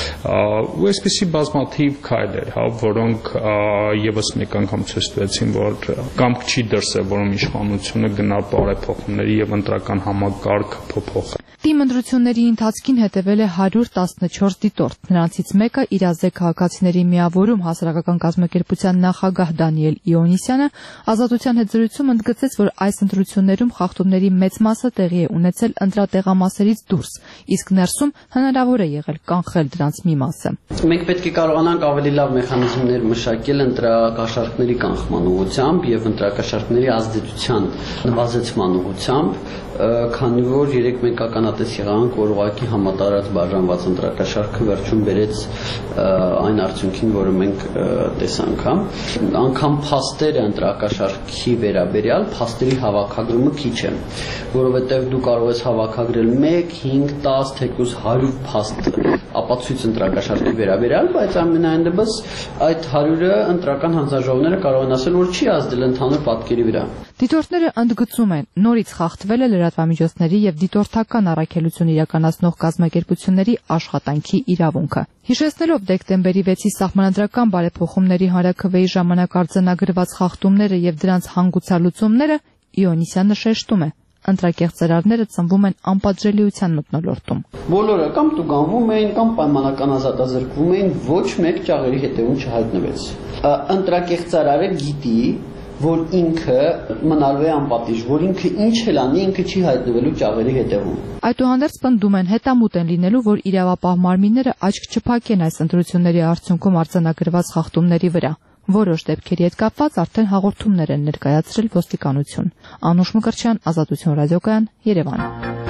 ու այսպեսի բազմաթիվ քայլեր, հա, որոնք եւս մեկ անգամ ցույց տվեցին, որ կամք չի դրսևորում իշխանությունը գնալ բարեփոխումների եւ ընտրական համակարգը փոփոխել։ Թիմ ընտրությունների ընթացքին հետևել է հարյուր տասնչորս դիտորդ, նրանցից մեկը իրազեկ քաղաքացիների միավորում հասարակական կազմակերպության նախագահ Դանիել Իոնիսյանը Ազատության հետ զրույցում ընդգծեց, որ այս ընտրություններում խախտումների մեծ մասը տեղի է ունեցել ընտրատեղամասերից դուրս, իսկ ներսում հնարավոր է եղել կանխել դրանց մի մասը։ Մենք պետք է կարողանանք ավելի լավ մեխանիզմներ մշակել ընտրակաշառքների կանխման ուղղությամբ եւ ընտրակաշառքների ազդեցության նվազեցման ուղղությամբ, քանի որ երեք մենք ականատես եղանք, որ ուղղակի համատարած բաժանված ընտրակաշառքը վերջում բերեց այն արդյունքին, որը մենք տեսանք, հա, անգամ փաստերը ընտրակաշառքի վերաբերյալ փաստերի հավաքագրումը քիչ է, որովհետև դու կարող ես հավաքագրել մեկ, հինգ, տաս, թեկուզ հարյուր փաստ ապացույց ընտրակաշառքի վերաբերյալ, բայց ամենայն դեպս այդ հարյուրը ընտրական հանձնաժողովները կարող են ասել, որ չի ազդել ընդհանուր պատկերի վրա։ Դիտորդները ընդգծում են, նորից խախտվել է լրատվամիջոցների եւ դիտորդական առաքելություն իրականացնող կազմակերպությունների աշխատանքի իրավունքը։ Հիշեցնելով դեկտեմբերի վեցի սահմանադրական բարեփոխումների հանրաքվեի ժամանակ արձանագրված խախտումները եւ դրանց հանգուցալուծումները, Իոնիսյանը շեշտում է, ընտրակեղծ ծրարները ծնվում են անպատժելիության մթնոլորտում։ Բոլորը կամ տուգանվում էին, կամ պայմանական ազատազրկվում էին, ոչ մեկ ճաղերի հետևում չհայտնվեց։ Ընտրակեղծ ծրարը գիտի, որ ինքը մնալու է անպատիժ, որ ինքը ինչ էլ անի, ինքը չի հայտնվելու ճաղերի հետևում։ Այդուհանդերձ պնդում են հետամուտ են լինելու, որ իրավապահ մարմինները աչք չփակեն այս ընտրությունների արդյունքում արձանագրված խախտումների վրա։ Որոշ դեպքերի հետ կապված արդեն հաղորդումներ են ներկայացրել ոստիկանություն։ Անուշ Մկրտչյան, Ազատություն ռադիոկայան, Երևան։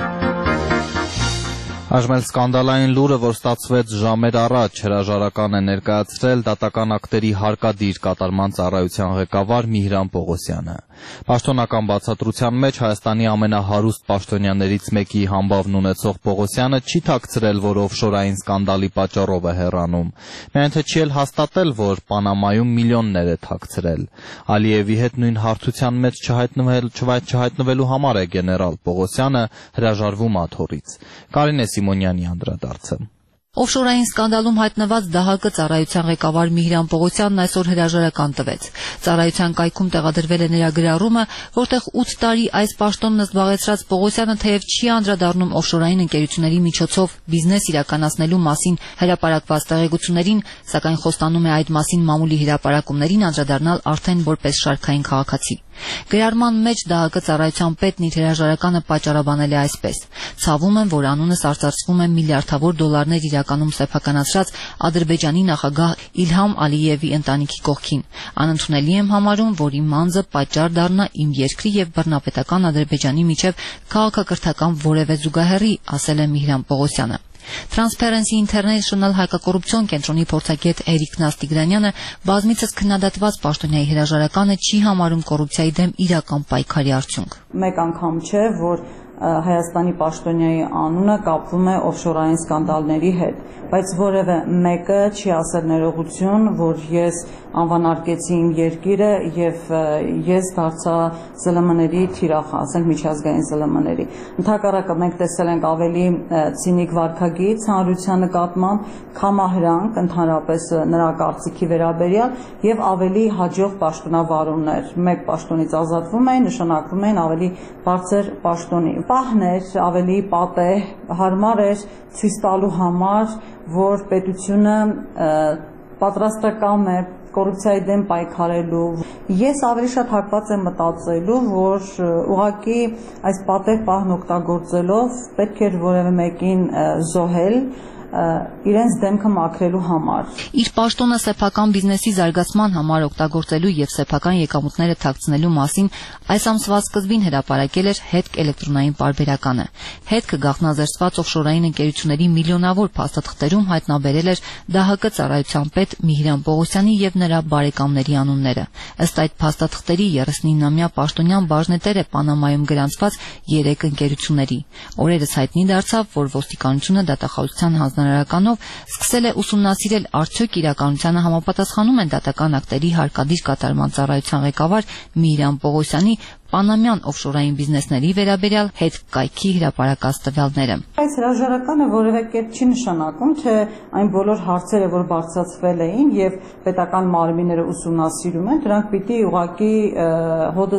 Այժմ սկանդալային լուրը, որ ստացվեց ժամեր առաջ, հրաժարական է ներկայացրել դատական ակտերի հարկադիր կատարման ծառայության ղեկավար Միհրան Պողոսյանը։ Պաշտոնական բացատրության մեջ Հայաստանի ամենահարուստ պաշտոնյաներից մեկի համբավն ունեցող Պողոսյանը չի թաքցրել, որ օֆշորային սկանդալի պատճառով է հեռանում։ Միայն թե չի էլ հաստատել, որ Պանամայում միլիոններ է թաքցրել։ Ալիևի հետ նույն հարթության մեջ չհայտնվել, չհայտնվելու համար է գեներալ Պողոսյանը հրաժարվում աթոռից։ Կարինե Սիմոնյանի անդրադարձը։ Օֆշորային սկանդալում հայտնված ԴՀԿ ծառայության ղեկավար Միհրան Պողոսյանն այսօր հրաժարական տվեց։ Ծառայության կայքում տեղադրվել է նրա գրառումը, որտեղ ութ տարի այս պաշտոնն զբաղեցրած Պողոսյանը թեև չի անդրադառնում օֆշորային ընկերությունների միջոցով բիզնես իրականացնելու մասին հրապարակված տեղեկություններին, սակայն խոստանում է այդ մասին մամուլի հրապարակումներին անդրադառնալ արդեն որպես շարքային քաղաքացի։ Գրառման մեջ ԴՀԿ ծառայության պետն իր հրաժարականը պատճառաբանել է այսպես. «Ցավում եմ, որ անունս արծարծվում է միլիարդավոր դոլարներ իրականում սեփականացրած Ադրբեջանի նախագահ Իլհամ Ալիևի ընտանիքի կողքին։ Անընդունելի եմ համարում, որ իմ անձը պատճառ դառնա իմ երկրի եւ բռնապետական Ադրբեջանի միջև քաղաքակրթական որևէ զուգահեռի», ասել է Միհրան Պողոսյանը։ Transparency International հայկակոռուպցիոն կենտրոնի փորձագետ Էրիկ Նաստիգրանյանը բազմիցս քննադատված պաշտոնյայի հրաժարականը չի համարում կոռուպցիայի դեմ իրական պայքարի արդյունք։ Մեկ անգամ չէ, որ Հայաստանի պաշտոնյայի անունը կապվում է օֆշորային սկանդալների հետ, բայց որևէ մեկը չի ասել ներողություն, որ ես անվանարկեցի իմ երկիրը եւ ես դարձա ԶԼՄ-ների թիրախ, ասենք միջազգային ԶԼՄ-ների։ Ընդհակառակը մենք տեսել ենք ավելի ցինիկ վարքագիծ հանրության նկատմամբ, կամահրանք ընդհանրապես նրա կարծիքի վերաբերյալ եւ ավելի հաջող պաշտոնավարումներ։ Մեկ պաշտոնից ազատվում էին, նշանակվում էին ավելի բարձր պաշտոնի։ Պահներ ավելի պատեհ, հարմար էր ցույց տալու համար, որ պետությունը պատրաստական է կոռուպցիայի դեմ պայքարելու։ Ես ավելի շատ հակված եմ մտածելու, որ ուղղակի այս պատեհ պահն օգտագործելով պետք էր որևէ մեկին զոհել իրենց դեմքը մաքրելու համար։ Իր պաշտոնը սեփական բիզնեսի զարգացման համար օգտագործելու եւ սեփական եկամուտները թաքցնելու մասին այս ամսվա սկզբին հրապարակել էր Հետք էլեկտրոնային պարբերականը։ Հետքը գաղտնազերծված օֆշորային ընկերությունների միլիոնավոր փաստաթղթերում հայտնաբերել էր ԴՀԿ ծառայության պետ Միհրան Պողոսյանի եւ նրա բարեկամների անունները։ Ըստ այդ փաստաթղթերի երեսնինամյա պաշտոնյան բաժնետեր է Պանամայում գրանցված երեք ընկերությունների։ Օրերս հայտնի դարձավ, որ ոստիկանությունը դատախազության հանձնարարականով սկսել է ուսումնասիրել արդյոք իրականությանը համապատասխանում են դատական ակտերի հարկադիր կատարման ծառայության ղեկավար Միհրան Պողոսյանի Պանամյան օֆշորային բիզնեսների վերաբերյալ հետ կայքի հրապարակած տվյալները։ Այս հրաժարականը որևէ կերպ չի նշանակում, թե այն բոլոր հարցերը, որ բարձրացվել էին եւ պետական մարմինները ուսումնասիրում են, դրանք պիտի ուղղակի հոդը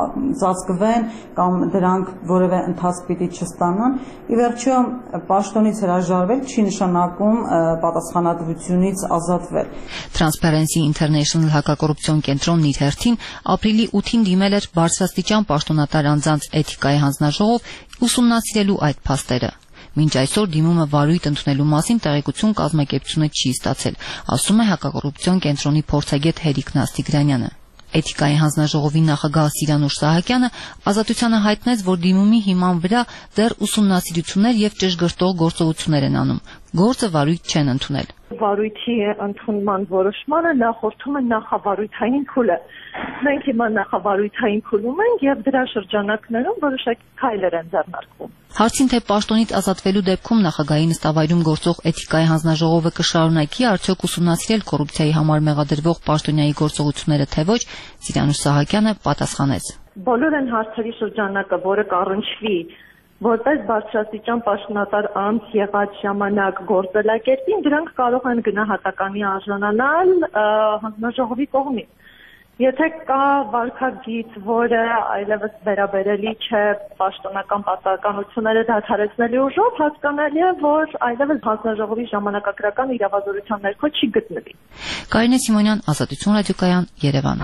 ծածկվեն կամ դրանք որևէ ընթացք պիտի չստանան։ Ի վերջո պաշտոնից հրաժարվել չի նշանակում պատասխանատվությունից ազատվել։ Transparency International հակակոռուպցիոն կենտրոնն իր հերթին ապրիլի ութին դիմել էր բարձրաստիճան պաշտոնատար անձանց էթիկայի հանձնաժողով ուսումնասիրելու այդ փաստերը։ Մինչ այսօր դիմումը վարույթ ընդունելու մասին տեղեկություն կազմակերպությունը չի ստացել, ասում է հակակոռուպցիոն կենտրոնի փորձագետ Էրիկ Նաստիգրանյանը։ Էթիկայի հանձնաժողովի նախագահ Սիրանուշ Սահակյանը Ազատությանը հայտնեց, որ դիմումի հիման վրա դեռ ուսումնասիրություններ եւ ճշգրտող գործողություններ են անում։ Գործը վարույթ չեն ընդունել։ Վարույթի ընդունման որոշմանը նախորդում է նախավարույթային փուլը։ Մենք հիմա նախավարույթային փուլում ենք եւ դրա շրջանակներում որոշակի քայլեր են ձեռնարկվում։ Հարցին թե պաշտոնից ազատվելու դեպքում նախագահի նստավայրում գործող էթիկայի հանձնաժողովը կշարունակի արդյոք ուսումնասիրել կոռուպցիայի համար մեղադրվող պաշտոնյայի գործողությունները թե ոչ, Սիրանուշ Սահակյանը պատասխանեց. Բոլոր այն հարցերի շրջանակը, որը կառնչվի որպես բարձրաստիճան պաշտոնատար անձ եղած ժամանակ գործելակերպին, դրանք կարող են գնահատականի արժանանալ հանձնաժողովի կողմից։ Եթե կա վարքագիծ, որը այլևս վերաբերելի չէ պաշտոնական պարտականությունները դադարեցնելու ուժով, հասկանալի է, որ այլևս հանձնաժողովի ժամանակագրական իրավազորության ներքո չի գտնվի։ Կարինե Սիմոնյան, Ազատություն ռադիոկայան, Երևան։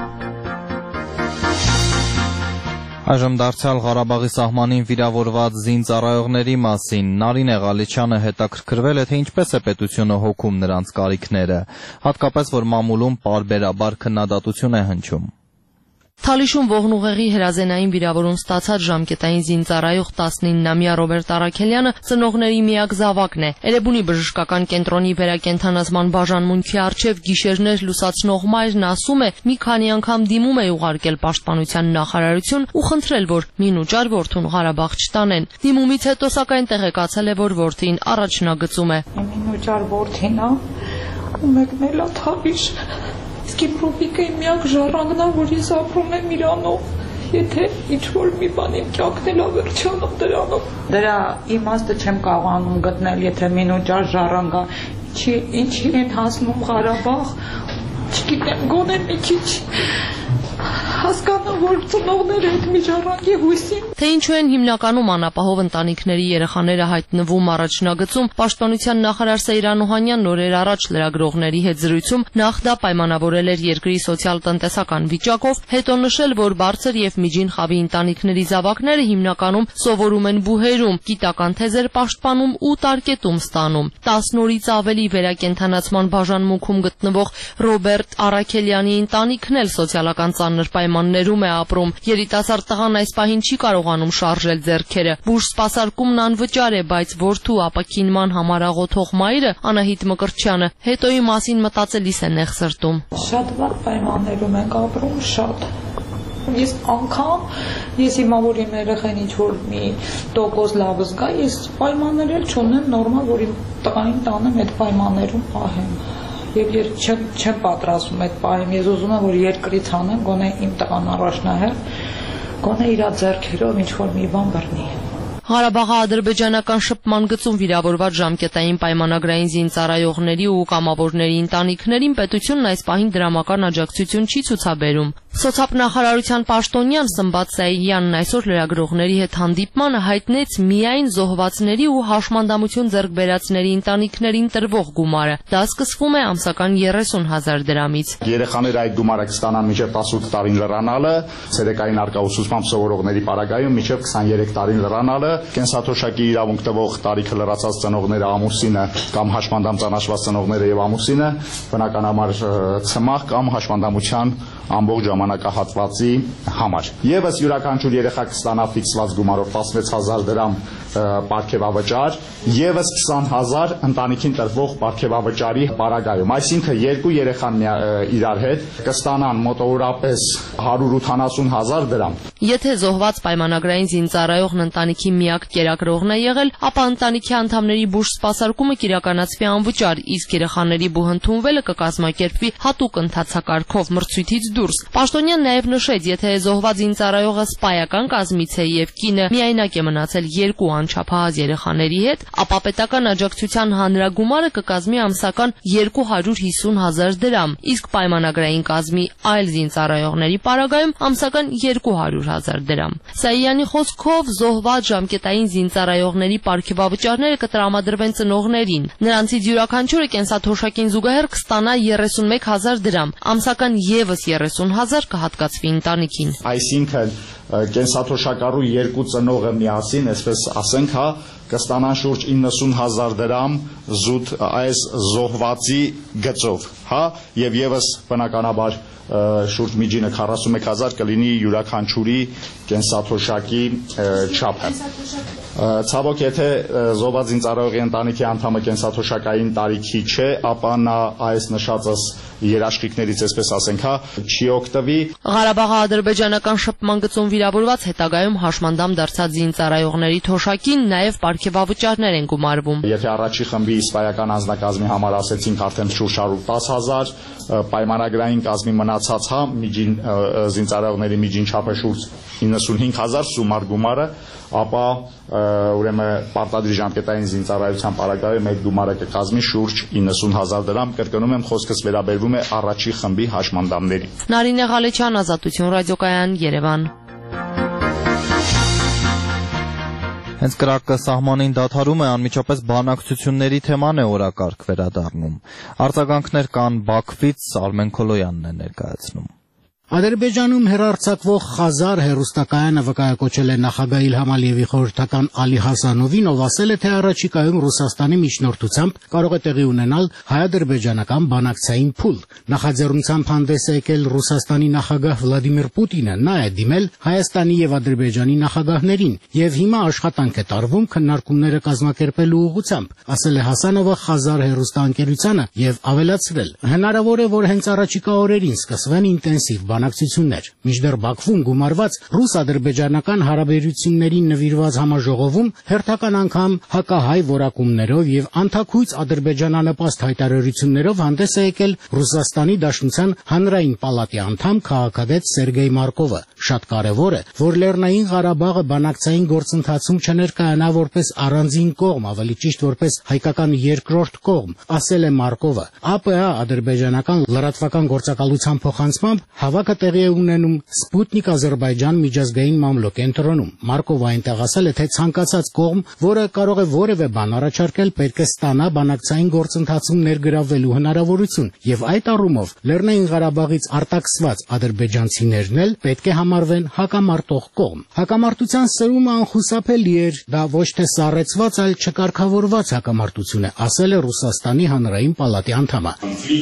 Այժմ դարձյալ Ղարաբաղի սահմանին վիրավորված զինծառայողների մասին Նարինե Ղալիչյանը հետաքրքրվել է, թե ինչպես է պետությունը հոգում նրանց կարիքները, հատկապես որ մամուլում պարբերաբար քննադատություն է հնչում։ Թալիշում ողնուղեղի հրազենային վիրավորում ստացած ժամկետային զինծառայող տասնիննամյա Ռոբերտ Արաքելյանը ծնողների միակ զավակն է։ Էրեբունի բժշկական կենտրոնի վերակենդանացման բաժանմունքի առջև գիշերներ լուսացնող մայրն ասում է, մի քանի անգամ դիմում է ուղարկել պաշտպանության նախարարություն ու խնդրել, որ մինուճար որդուն Ղարաբաղ չտանեն։ Դիմումից հետո սակայն տեղեկացել է, որ որդին առաջնագծում է։ Մինուճար որդին է, ու մեկնել է Թալիշ։ Իսկ իմ Ռոբիկը իմ միակ ժառանգն է, որ ես ապրում եմ Իրանով, եթե ինչ-որ մի բան իմ կյանքն էլ ավերջանում դրանով։ Դրա իմաստը չեմ կարողանում գտնել, եթե մինուճար ժառանգ է, ինչի են հասնում Ղարաբաղ, չգիտեմ, գոնե մի քիչ հասկանա, որ ծնողները այդ մի ժառանգի հույսին։ Թե ինչու են հիմնականում անապահով ընտանիքների երեխաները հայտնվում առաջնագծում, պաշտպանության նախարար Սեյրան Օհանյանն օրեր առաջ լրագրողների հետ զրույցում նախ դա պայմանավորել էր երկրի սոցիալ-տնտեսական վիճակով, հետո նշել, որ բարձր եւ միջին խավի ընտանիքների զավակները հիմնականում սովորում են բուհերում, գիտական թեզեր պաշտպանում ու տարկետում ստանում։ տասն օրից ավելի վերակենդանացման բաժանմունքում գտնվող Ռոբերտ Արաքելյանի ընտանիքն էլ սոցիալական ծանր պայմաններում է ապրում։ Երիտասարդ տղան այս պահին չի կարողանում շարժել ձեռքերը։ Բուժ սպասարկումն անվճար է, բայց որդու ապաքինման համար աղոթող մայրը Անահիտ Մկրտչյանը հետոյի մասին մտածելիս է նեղ սրտում։ Շատ վատ պայմաններում ենք ապրում, շատ։ Ես անգամ, ես հիմա որ իմ երեխան ինչ-որ մի տոկոս լավ զգա, ես պայմաններ էլ չունեմ նորմալ, որ իմ տղային տանեմ այդ պայմաններում պահեմ։ Եվ ես չեմ, չեմ պատրաստվում այդ պահեմ, ես ուզում եմ, որ երկրից անեմ, գոնե իմ տղան առաջնահերթ, գոնե իր ձեռքերով ինչ-որ մի բան բռնի։ Ղարաբաղի ադրբեջանական շփման գծում վիրավորված ժամկետային պայմանագրային զինծառայողների ու կամավորների ընտանիքներին պետությունն այս պահին դրամական աջակցություն չի ցուցաբերում։ Սոցիալնախարարության պաշտոնյան Սմբատ Սայիյանն այսօր լրագրողների հետ հանդիպմանը հայտնեց միայն զոհվածների ու հաշմանդամություն ձեռք բերածների ընտանիքներին տրվող գումարը։ Դա սկսվում է ամսական երեսուն հազար դրամից։ Երեխաները այդ գումարը կստանան մինչև տասնութ տարին լրանալը, ցերեկային արկա ուսուցմամբ սովորողների պարագայում մինչև քսաներեք տարին լրանալը, կենսաթոշակի իրավունք տվող տարիքը լրացած ծնողները ամուսինը կամ հաշմանդամ ճանաչված ծնողները եւ ամուսինը, բնականաբար ցմահ կամ հաշմանդամության ամբողջ ժամանակահատվածի համար։ Եվս յուրաքանչյուր երեխա կստանա ֆիքսված գումարով տասնվեց հազար դրամ պարգևավճար, եւս քսան հազար ընտանիքին տրվող պարգևավճարի պարագայում։ Այսինքն երկու երեխան իրար հետ կստանան մոտավորապես հարյուր ութանասուն հազար դրամ։ Եթե զոհված պայմանագրային զինծառայողն ընտանիքի միակ կերակրողն է եղել, ապա ընտանիքի անդամների բուժ սպասարկումը կիրականացվի անվճար, իսկ երեխաների բուհընդունվելը կկազմակերպվի հատուկ ընթացակարգով մրցույթից դուրս։ Պաշտոնյան նաև նշեց, եթե զոհված զինծառայողը սպայական կազմից է եւ կինը միայնակ է մնացել երկու անչափահաս երեխաների հետ, ապա պետական աջակցության հանրագումարը կկազմի ամսական երկու հարյուր հիսուն հազար դրամ, իսկ պայմանագրային կազմի այլ զինծառայողների պարագայում ամսական երկու հարյուր հազար դրամ։ Սայյանի խոսքով զոհված ժամկետային զինծառայողների պարգևավճարները կտրամադրվեն ծնողներին։ Նրանցից յուրաքանչյուրը կենսաթոշակին զուգահեռ կստանա երեսունմեկ հազար դրամ, ամսական եւս երեսուն հազար կհատկացվի ընտանիքին։ Այսինքն կենսաթոշակառու երկու ծնողը միասին, այսպես ասենք, հա, կստանան շուրջ իննսուն հազար դրամ զուտ այս զոհվածի գծով, հա, եւ եւս բնականաբար շուրջ միջինը քառասունմեկ հազար կլինի յուրաքանչյուրի կենսաթոշակի չափը։ Ցավոք, եթե զոհված զինծառայողի ընտանիքի անդամը կենսաթոշակային տարիքի չէ, ապա նա այս նշածս երաշխիքներից, այսպես ասենք, հա, չի օգտվի։ Ղարաբաղի ադրբեջանական շփման գծում վիրավորված հետագայում հաշմանդամ դարձած զինծառայողների թոշակին նաև պարգևավճարներ են գումարվում։ Եթե առաջի խմբի սպայական անձնակազմի համար ասեցինք արդեն շուրջ հարյուր տասը հազար, պայմանագրային կազմի մնացած, հա, միջին զինծառայողների միջին չափը շուրջ իննսունհինգ հազար սումար գումարը, ապա ուրեմն պարտադիր ժամկետային զինծառայության պարագայում այդ գումարը կկազմի շուրջ իննսուն հազար դրամ, կրկնում եմ, խոսքս վերաբերվում է առաջի խմբի հաշմանդամներին։ Նարինե Ղալեչյան, Ազատություն ռադիոկայան, Երևան։ Հենց կրակը սահմանին դադարում է, անմիջապես բանակցությունների թեման է օրակարգ վերադառնում։ Արձագանքներ կան Բաքվից, Արմեն Քոլոյանն է ներկայացնում։ Ադրբեջանում հեռարձակվող Խազար հեռուստակայանը վկայակոչել է նախագահ Իլհամ Ալիևի խորհրդական Ալի Հասանովին, ով ասել է, թե առաջիկայում Ռուսաստանի միջնորդությամբ կարող է տեղի ունենալ հայ-ադրբեջանական բանակցային փուլ։ Նախաձեռնությամբ հանդես է եկել Ռուսաստանի նախագահ Վլադիմիր Պուտինը, նա է դիմել Հայաստանի եւ Ադրբեջանի նախագահներին, եւ հիմա աշխատանք է տարվում քննարկումները կազմակերպելու ուղղությամբ, ասել է Հասանովը Խազար հեռուստաընկերությանը եւ ավելացրել. հնարավոր է, որ հենց առաջիկա օրերին սկսվեն ինտենսիվ բանակցություններ։ Մինչդեռ Բաքվում գումարված ռուս-ադրբեջանական հարաբերություններին նվիրված համաժողովում հերթական անգամ հակահայ որակումներով եւ անթաքույց ադրբեջանանպաստ հայտարարություններով հանդես է եկել Ռուսաստանի Դաշնության հանրային պալատի անդամ քաղաքագետ Սերգեյ Մարկովը։ Շատ կարևոր է, որ Լեռնային Ղարաբաղը բանակցային գործընթացում չներկայանա որպես առանձին կողմ, ավելի ճիշտ որպես հայկական երկրորդ կողմ, ասել է Մարկովը։ ԱՊՀ ադրբեջանական լրատվական գործակալության փոխանցմամբ հավաքը տեղի է ունենում Սպուտնիկ Ադրբեջան միջազգային մամլո կենտրոնում։ Մարկովը այնտեղ ասել է, թե ցանկացած կողմ, որը կարող է որևէ բան առաջարկել, պետք է ստանա բանակցային գործընթացում ներգրավվելու հնարավորություն, եւ այդ առումով Լեռնային Ղարաբաղից արտաքսված ադրբեջանցիներն էլ պետք է համարվեն հակամարտող կողմ։ Հակամարտության սրումը անխուսափելի էր, դա ոչ թե սառեցված, այլ չկարգավորված հակամարտություն է, ասել է Ռուսաստանի հանրային պալատի անդամը։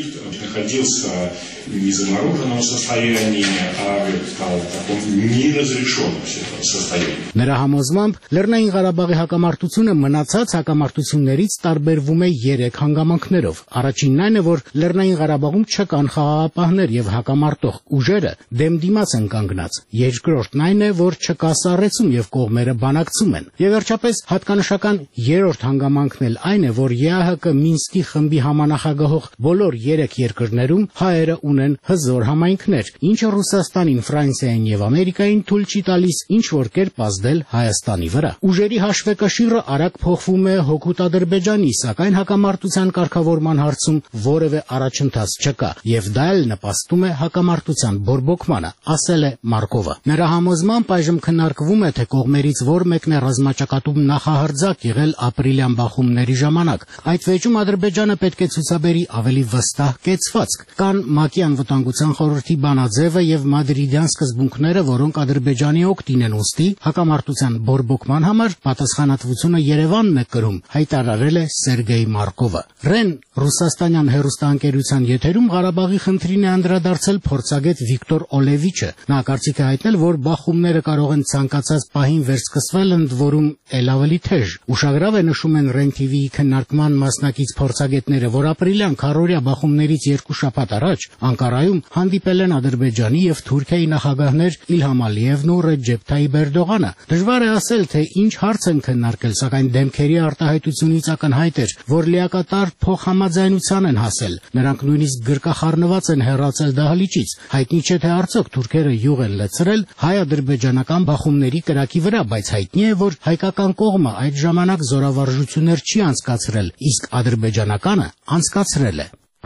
Не замороженном состоянии, а, я бы сказал, в таком неразрешенном состоянии. Նրա համոզմամբ Լեռնային Ղարաբաղի հակամարտությունը մնացած հակամարտություններից տարբերվում է երեք հանգամանքներով։ Առաջինն այն է, որ Լեռնային Ղարաբաղում չկան խաղաղապահներ եւ հակամարտող ուժերը դեմ դիմաց են կանգնած։ Երկրորդն այն է, որ չկա սառեցում եւ կողմերը բանակցում են։ Եվ վերջապես հատկանշական երրորդ հանգամանքն էլ այն է, որ ԵԱՀԿ Մինսկի խմբի համանախագահող բոլոր երեք երկրներում հայերը ունեն հզոր համայնքներ, ինչը Ռուսաստանին, Ֆրանսիային եւ Ամերիկային թույլ չի տալիս ինչ որ կերպ ազդել Հայաստանի վրա։ Ուժերի հաշվեկշիռը արագ փոխվում է հօգուտ Ադրբեջանի, սակայն հակամարտության կարգավորման հարցում որևէ առաջընթաց չկա, եւ դա էլ նպաստում է հակամարտության բորբոքմանը, ասել է Մարկովը։ Նրա համոզմամբ այժմ քննարկվում է, թե կողմերից որ մեկն է ռազմաճակատում նախահարձակ եղել ապրիլյան բախումների ժամանակ։ Այդ վեճում Ադրբեջանը պետք է ցուցաբերի ավելի վստահ կեցվածք։ Կան ՄԱԿ-ի անվտանգության խորհրդի բանաձևը եւ մադրիդյան սկզբունքները, որոնք Ադրբեջանի օգտին են ուստի հակամարտության բորբոքման համար պատասխանատվությունը Երևանն է կրում, հայտարարել է Սերգեյ Մարկովը։ Ռեն ռուսաստանյան հեռուստաընկերության եթերում Ղարաբաղի խնդրին է անդրադարձել փորձագետ Վիկտոր Օլևիչը։ Նա կարծիք է հայտնել, որ բախումները կարող են ցանկացած պահին վերսկսվել, ընդ որում էլ ավելի թեժ։ Ուշագրավ է, նշում են Ռեն թի վիի քննարկման մասնակից փորձագետները, որ ապրիլյան քառօրյա բախումներից երկու շաբաթ առաջ Անկարայում հանդիպել են Ադրբեջանի եւ Թուրքիայի նախագահներ Իլհամ Ալիևն ու Ռեջեփ Թայիպ Էրդողանը։ Դժվար է ասել, թե ինչ հարց են քննարկել, սակայն դեմքերի արտահայտությունից ակնհայտ էր, որ լիակատար փոխհամաձայնության են հասել։ Նրանք նույնիսկ գրկախառնված են հեռացել դահլիճից։ Հայտնի չէ, թե արդյոք թուրքերը յուղ են լցրել հայ-ադրբեջանական բախումների կրակի վրա, բայց հայտնի է, որ հայկական կողմը այդ ժամանակ զորավարժություններ չի անցկացրել, իսկ ադրբեջանականը անցկացրել է։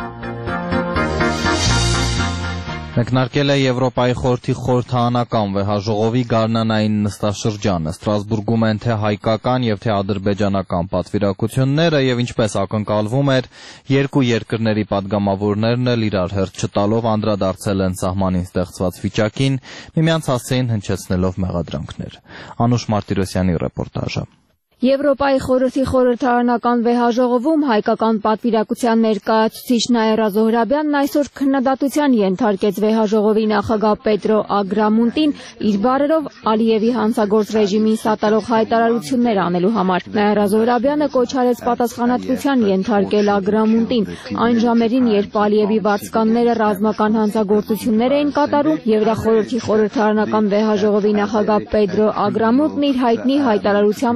Մեկնարկել է Եվրոպայի խորհրդի խորհրդարանական վեհաժողովի գարնանային նստաշրջանը։ Ստրասբուրգում են թե հայկական եւ թե ադրբեջանական պատվիրակությունները եւ ինչպես ակնկալվում էր, երկու երկրների падգամավորներն էլ իրար հերթ չտալով անդրադարձել են սահմանին ստեղծված վիճակին, միմյանց հասցեին հնչեցնելով մեղադրանքներ։ Անուշ Մարտիրոսյանի ռեպորտաժը։ Եվրոպայի խորհրդի խորհրդարանական վեհաժողովում հայկական պատվիրակության ներկայացուցիչ Նաիրա Զոհրաբյանն այսօր քննադատության ենթարկեց վեհաժողովի նախագահ Պետրո Ագրամունտին իր բառերով Ալիևի հանցագործ ռեժիմին սատարող հայտարարություններ անելու համար։ Նաիրա Զոհրաբյանը կոչ արեց պատասխանատվության ենթարկել Ագրամունտին այն ժամերին, երբ Ալիևի վարձկանները ռազմական հանցագործություններ էին կատարում, Եվրախորհրդի խորհրդարանական վեհաժողովի նախագահ Պետրո Ագրամունտն իր հայտնի հայտարարությամբ սատարում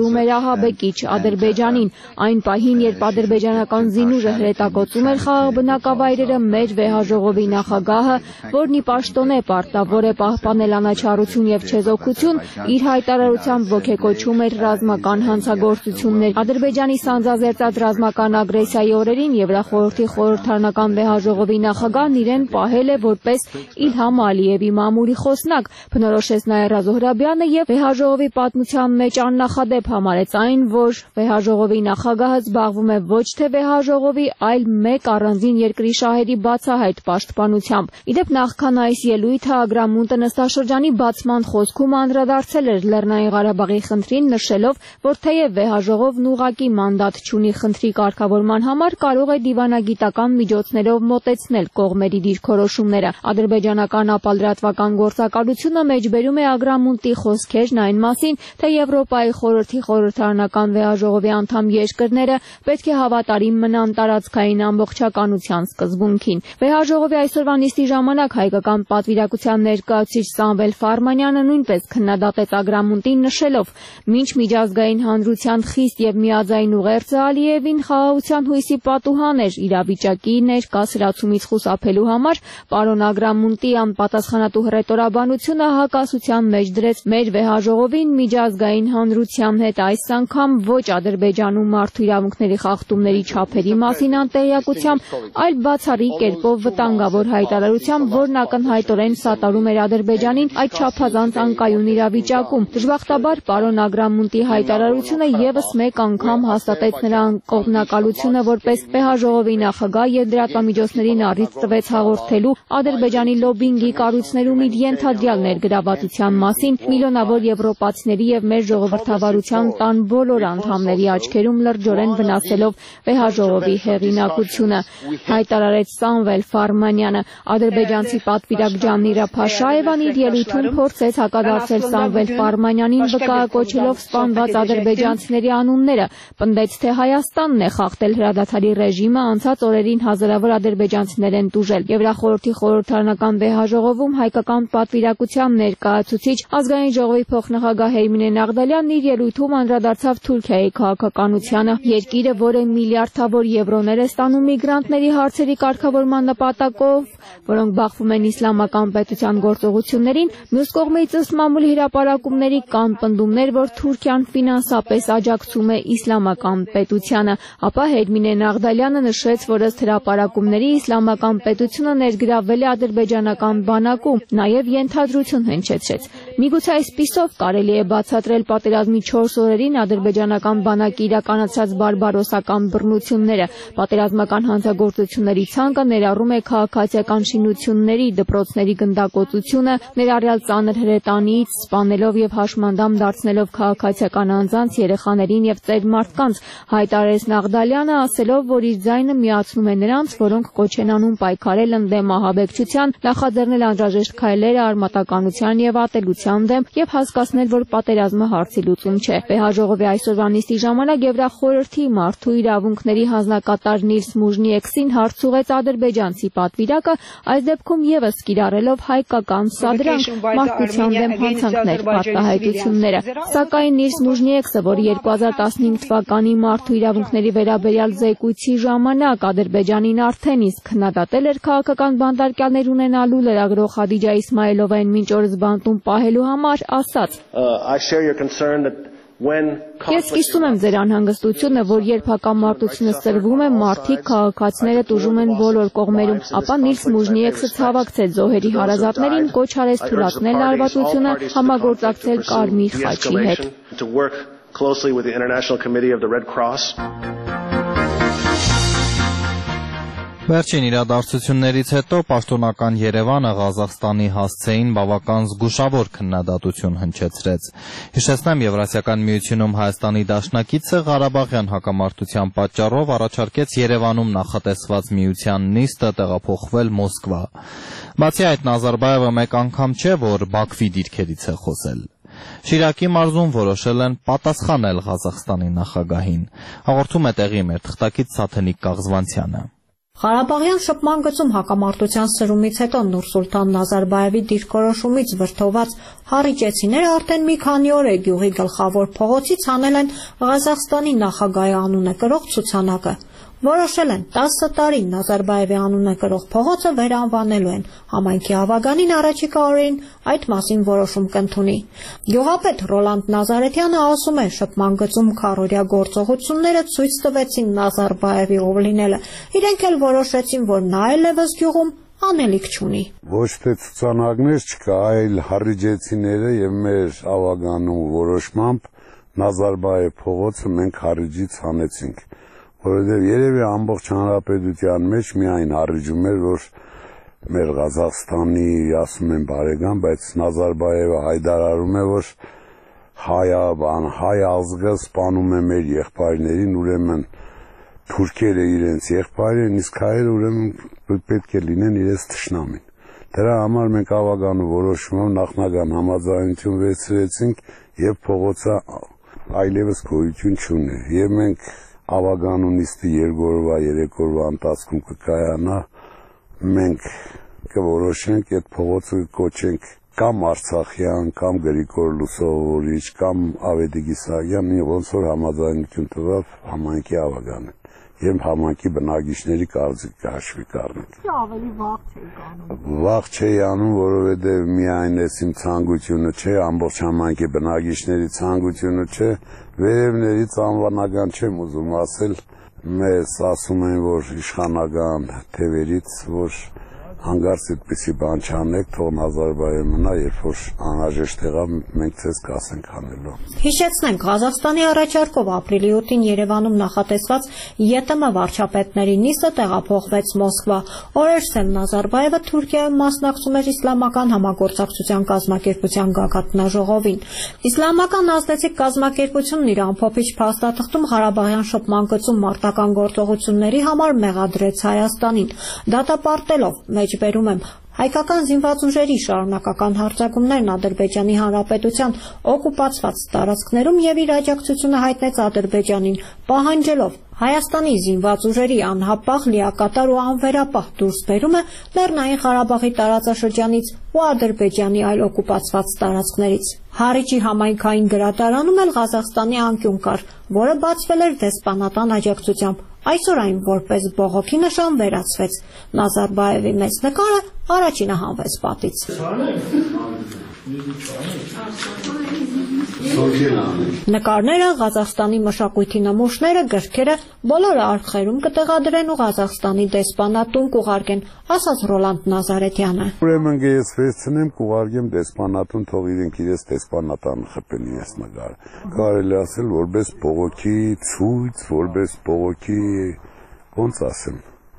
համարում էր ահաբեկիչ Ադրբեջանին։ Այն պահին, երբ ադրբեջանական զինուժը հրետակոծում էր խաղաղ բնակավայրերը, մեր վեհաժողովի նախագահը, որն ի պաշտոնե պարտավոր է պահպանել անաչառություն եւ չեզոքություն, իր հայտարարությամբ ոգեկոչում էր ռազմական հանցագործություններ։ Ադրբեջանի սանձազերծած ռազմական ագրեսիայի օրերին Եվրախորհրդի խորհրդարանական վեհաժողովի նախագահն իրեն պահել է որպես Իլհամ Ալիևի մամուլի խոսնակ, բնորոշեց Նաիրա Զոհրաբյանը եւ վեհաժողովի պատմության մեջ աննախադեպ համարեց այն, որ վեհաժողովի նախագահը զբաղվում է ոչ թե վեհաժողովի, այլ մեկ առանձին երկրի շահերի բացահայտ պաշտպանությամբ։ Իդեպ նախքան այս ելույթը Ագրամունտը նստաշրջանի բացման խոսքում անդրադարձել էր Լեռնային Ղարաբաղի խնդրին, նշելով, որ թեև վեհաժողովն ուղղակի մանդատ չունի խնդրի կարգավորման համար, կարող է դիվանագիտական միջոցներով մոտեցնել կողմերի դիրքորոշումները։ Ադրբեջանական ապալրատվական գործակալությունը մեջբերում է Ագրամունտի խոսքերն այն մասին, թե Եվրոպայի խորհրդի խորհրդարանական վեհաժողովի անդամ երկրները պետք է հավատարիմ մնան տարածքային ամբողջականության սկզբունքին։ Վեհաժողովի այսօրվա նիստի ժամանակ հայկական պատվիրակության ներկայացուցիչ Սամվել Ֆարմանյանը նույնպես քննադատեց Ագրամունտին, նշելով. «Մինչ միջազգային հանրության խիստ եւ միաձայն ուղերձը Ալիևին խաղաղության հույսի պատուհան էր իրավիճակի ներկա սրացումից խուսափելու համար, պարոն Ագրամունտի անպատասխանատու հռետորաբանությունը հակասության մեջ դրեց մեր վեհաժողովին միջազգային հանրության հետ, այս անգամ ոչ Ադրբեջանում մարդու իրավունքների խախտումների չափերի մասին անտեղյակությամբ, այլ բացառիկ կերպով վտանգավոր հայտարարությամբ, որն ակնհայտորեն սատարում էր Ադրբեջանին այդ չափազանց անկայուն իրավիճակում։ Դժբախտաբար պարոն Ագրամունտի հայտարարությունը եւս մեկ անգամ հաստատեց նրա անկողմնակալությունը որպես վեհաժողովի նախագահ եւ դրատվամիջոցներին առիթ տվեց հաղորդելու Ադրբեջանի լոբինգի կառույցներում իր ենթադրյալ ներգրավվածության մասին միլիոնավոր եվրոպացիների եւ մեր ժողովրդավարության տան բոլոր անդամների աչքերում լրջորեն վնասելով վեհաժողովի հեղինակությունը, հայտարարեց Սամվել Ֆարմանյանը։ Ադրբեջանցի պատվիրակ Ջաննիրա Փաշաևան իր ելույթում փորձեց հակադարձել Սամվել Ֆարմանյանին, վկայակոչելով սպանված ադրբեջանցիների անունները, պնդեց, թե Հայաստանն է խախտել հրադադարի ռեժիմը, անցած օրերին հազարավոր ադրբեջանցիներ են տուժել։ Եվրախորհրդի խորհրդարանական վեհաժողովում հայկական պատվիրակության ներկայացուցիչ ազգային ժողովի փոխնախագահ Հերմինե Նաղդալյանն իր ելույթում անդրադարձավ Թուրքիայի քաղաքականությանը։ Երկիրը, որը միլիարդավոր եվրոներ է ստանում միգրանտների հարցերի կարգավորման նպատակով, որոնք բախվում են իսլամական պետության գործողություններին, մյուս կողմից ըստ մամուլի հրապարակումների կան պնդումներ, որ Թուրքիան ֆինանսապես աջակցում է իսլամական պետությանը, ապա Հերմինե Նաղդալյանը նշեց, որ ըստ հրապարակումների իսլամական պետությունը ներգրավվել է ադրբեջանական բանակում, նաև ենթադրություն հնչեցրեց։ Միգուցե այսպիսով կարելի է բացատրել պատերազմի չորս օրերին ադրբեջանական բանակի իրականացրած բարբարոսական բռնությունները։ Պատերազմական հանցագործությունների ցանկը ներառում է քաղաքացիական շինությունների, դպրոցների գնդակոծությունը, ներառյալ ծանր հրետանից, սպանելով եւ հաշմանդամ դարձնելով քաղաքացիական անձանց, երեխաներին եւ ծեր մարդկանց, հայտարարեց Նաղդալյանը, ասելով, որ իր ձայնը միացնում է նրանց, որոնք կոչ են անում պայքարել ընդդեմ ահաբեկչության, նախաձեռնել անհրաժեշտ քայլեր արմատականության եւ ատելության դեմ եւ հասկացնել, որ պատերազմը հարցի լուծում չէ։ Վեհաժողովի այսօրվա նիստի ժամանակ Եվրախորհրդի մարդու իրավունքների հանձնակատար Նիլս Մուժնիեքսին հարց ուղղեց ադրբեջանցի պատվիրակը, այս դեպքում եւս կիրառելով հայկական սադրանք, մարդկության դեմ հանցանքներ, արտահայտությունները։ Սակայն Նիլս Մուժնիեքսը, որը երկու հազար տասնհինգ թվականի մարդու իրավունքների վերաբերյալ զեկույցի ժամանակ Ադրբեջանին արդեն իսկ քննադատել էր քաղաքական բանտարկյալներ ունենալու լրագրող Խադիջա Իսմայելովային մինչ օրս բանտում պահելու համար, ասաց. Ես կիսում եմ ձեր անհանգստությունը, որ երբ հակամարտությունը սրվում է, մարդիկ, քաղաքացիները տուժում են բոլոր կողմերում, ապա Նիլս Մուժնիեքսը ցավակցեց զոհերի հարազատներին, կոչ արեց թույլատնել լարվածությունը, համագործակցել Կարմիր խաչի հետ։ Վերջին իրադարձություններից հետո պաշտոնական Երևանը Ղազախստանի հասցեին բավական զգուշավոր քննադատություն հնչեցրեց։ Հիշեցնեմ, Եվրասիական միությունում Հայաստանի դաշնակիցը Ղարաբաղյան հակամարտության պատճառով առաջարկեց Երևանում նախատեսված միության նիստը տեղափոխվել Մոսկվա։ Բացի այդ, Նազարբաևը մեկ անգամ չէ, որ Բաքվի դիրքերից է խոսել։ Շիրակի մարզում որոշել են պատասխանել Ղազախստանի նախագահին։ Հաղորդում է տեղի մեր թղթակից Սաթենիկ Կաղզվանցյանը։ Ղարաբաղյան շփման գծում հակամարտության սրումից հետո Նուրսուլտան Նազարբաևի դիրքորոշումից վրդոված հարիճեցիները արդեն մի քանի օր է գյուղի գլխավոր փողոցից հանել են Ղազախստանի նախագահի անունը կրող ցուցանակը։ Որոշել են տասը տարի Նազարբաևի անունը կրող փողոցը վերանվանելու են։ Համայնքի ավագանին առաջիկա օրերին այդ մասին որոշում կընդունի։ Գյուղապետ Ռոլանդ Նազարեթյանը ասում է, շփման գծում քառօրյա գործողությունները ցույց տվեցին Նազարբաևի ով լինելը։ Իրենք էլ որոշեցին, որ նա այլևս գյուղում անելիք չունի։ Ոչ թե ցուցանակներ չկա, այլ հարիջեցիները եւ մեր ավագանու որոշմամբ Նազարբաև փողոցը մենք հարիջից հանեցինք, որովհետեւ երևի ամբողջ հանրապետության մեջ միայն հարիջում էր, որ մեր Ղազախստանի, ասում են բարեկամ, բայց Նազարբաևը հայտարարում է, որ հայաբան, հայ ազգը սպանում է մեր եղբայրներին, ուրեմն թուրքերը իրենց եղբայրը, իսկ հայերը ուրեմն պետք է լինեն իրենց թշնամին։ Դրա համար մենք ավագանու որոշումով նախնական համաձայնություն վերցրեցինք եւ փողոցը այլևս գոյություն չունի։ Եվ մենք ավագանու նիստի երկօրվա, երեք օրվա ընթացքում կկայանա, մենք կորոշենք այդ փողոցը կոչենք կամ Արցախյան, կամ Գրիգոր Լուսավորիչ, կամ Ավետիք Իսահակյան, ոնց որ համաձայնություն տվավ համայնքի ավագանը եւ համայնքի բնակիչների կարծիքը հաշվի կառնենք։ Ավելի վաղ չէի անում։ Վաղ չէի անում, որովհետեւ միայն էս իմ ցանկությունը չէ, ամբողջ համայնքի բնակիչների ցանկությունը չէ, վերևներից անվանական չեմ ուզում ասել, մեզ ասում են, որ իշխանական թևերից, որ հանգարց այդպիսի բան չանեք, թող Նազարբաևը մնա, երբ որ անհրաժեշտ եղավ, մենք ցես կասենք անելու։ Հիշեցնենք, Ղազախստանի առաջարկով ապրիլի ութին Երևանում նախատեսված ԵՏՄ վարչապետների նիստը տեղափոխվեց Մոսկվա։ Օրերսեմ Նազարբաևը Թուրքիայում մասնակցում էր իսլամական համագործակցության կազմակերպության գագաթնաժողովին։ Իսլամական ազդեցիկ կազմակերպությունն իր ամփոփիչ փաստաթղթում Ղարաբաղյան շփման գծում մարտական գործողությունների համար մեղադրեց Հայաստանին։ Դատապարտելով մեջբերում եմ հայկական զինված ուժերի շարունակական հարձակումներն Ադրբեջանի Հանրապետության օկուպացված տարածքներում եւ իր աջակցությունը հայտնեց Ադրբեջանին, պահանջելով Հայաստանի զինված ուժերի անհապաղ, լիակատար ու անվերապահ դուրսբերումը Լեռնային Ղարաբաղի տարածաշրջանից ու Ադրբեջանի այլ օկուպացված տարածքներից։ Հարիջի համայնքային գրադարանում էլ Ղազախստանի անկյուն կար, որը բացվել էր դեսպանատան աջակցությամբ։ Այսօր այն որպես բողոքի նշան վերացվեց։ Նազարբաևի մեծ նկարը առաջինը հանվեց պատից։ Նկարները, Ղազախստանի մշակույթի նմուշները, գրքերը բոլորը արխերում կտեղադրեն ու Ղազախստանի դեսպանատուն կուղարկեն, ասաց Ռոլանդ Նազարեթյանը։ Ուրեմն ես վերցնեմ, կուղարկեմ դեսպանատուն, թող իրենք իրենց դեսպանատանը խփեն ես նկարը։ Կարելի ասել որպես բողոքի ցույց, որպես բողոքի, ոնց ասեմ,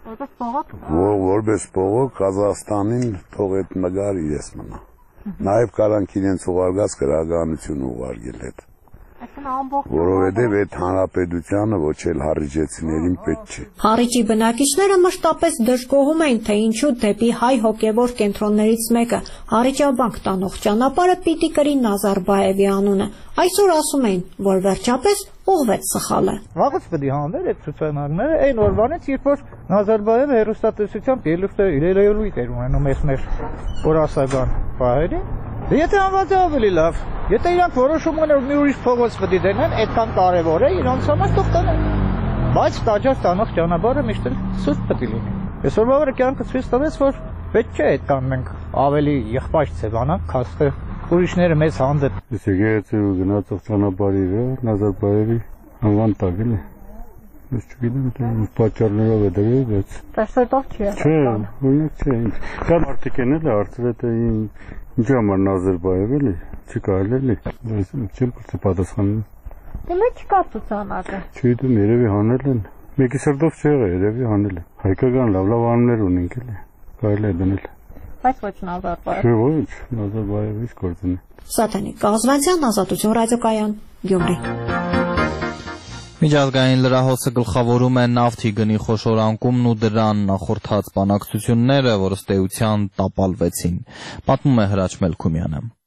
որպես բողոք Ղազախստանին թող այդ նկարը իրենց մնա։ Նաև կարանք իրենց ուղարկած գրականություն ուղարկել հետ, որովհետև այդ հանրապետությանը ոչ էլ հարիջեցիներին պետք չէ։ Հարիջի բնակիչները մշտապես դժգոհում էին, թե ինչու դեպի հայ հոգևոր կենտրոններից մեկը Հարիջաբանկ տանող ճանապարհը պիտի կրի Նազարբաևի անունը։ Այսօր ասում էին, որ վերջապես ուղղվեց սխալը։ Վաղուց պետք է հանվեր այդ ցուցանակները այն օրվանից, երբ որ Նազարբաևը հերոստատեսությամբ ելույթ էր ունենում այս մեր օրասական պահերին։ Եթե անված է ավելի լավ, եթե իրանք որոշում ունեն, որ մի ուրիշ փողոց պետք է դնեն, այդքան կարևոր է, իրանց համար թող տանեն։ Բայց տաճար տանող ճանապարհը միշտ էլ սուրբ պետք է լինի։ Այսօրվա օրը կյանքը ցույց տվեց, որ պետք չէ այդքան մենք ավելի եղբայր ցեվանանք, քան թե ուրիշները մեզ հանդեպ։ Ես եկեղեցի ու գնացող ճանապարհի վրա Նազարբաևի անվան տակ էլի։ Ես չգիտեմ թե պատճառներով է դրել, բայց Տեսետով չի։ Չէ, օրինակ չէ։ Դա մարդիկ են էլ արդյոք թե ինչ համար Նազարբաև էլի, չի կարելի էլի։ Բայց չեմ կարող պատասխանել։ Դե մեկ չկա ցուցանակը։ Չգիտեմ, երևի հանել են։ Մեկի սրտով չի եղել, երևի հանել են։ Հայկական լավ լավ անուններ ունենք էլի։ Կարելի է դնել։ Բայց ոչ Նազարբաև։ Չէ, ոչ, Նազարբաևի գործն է։ Սաթենիկ Կազվանցյան, Ազատություն ռադիոկայան, Գյումրի։ Միջազգային լրահոսը գլխավորում է նավթի գնի խոշոր անկումն ու դրան նախորդած բանակցությունները, որ ըստ էության տապալվեցին, պատմում է Հրաչ Մելքումյանը։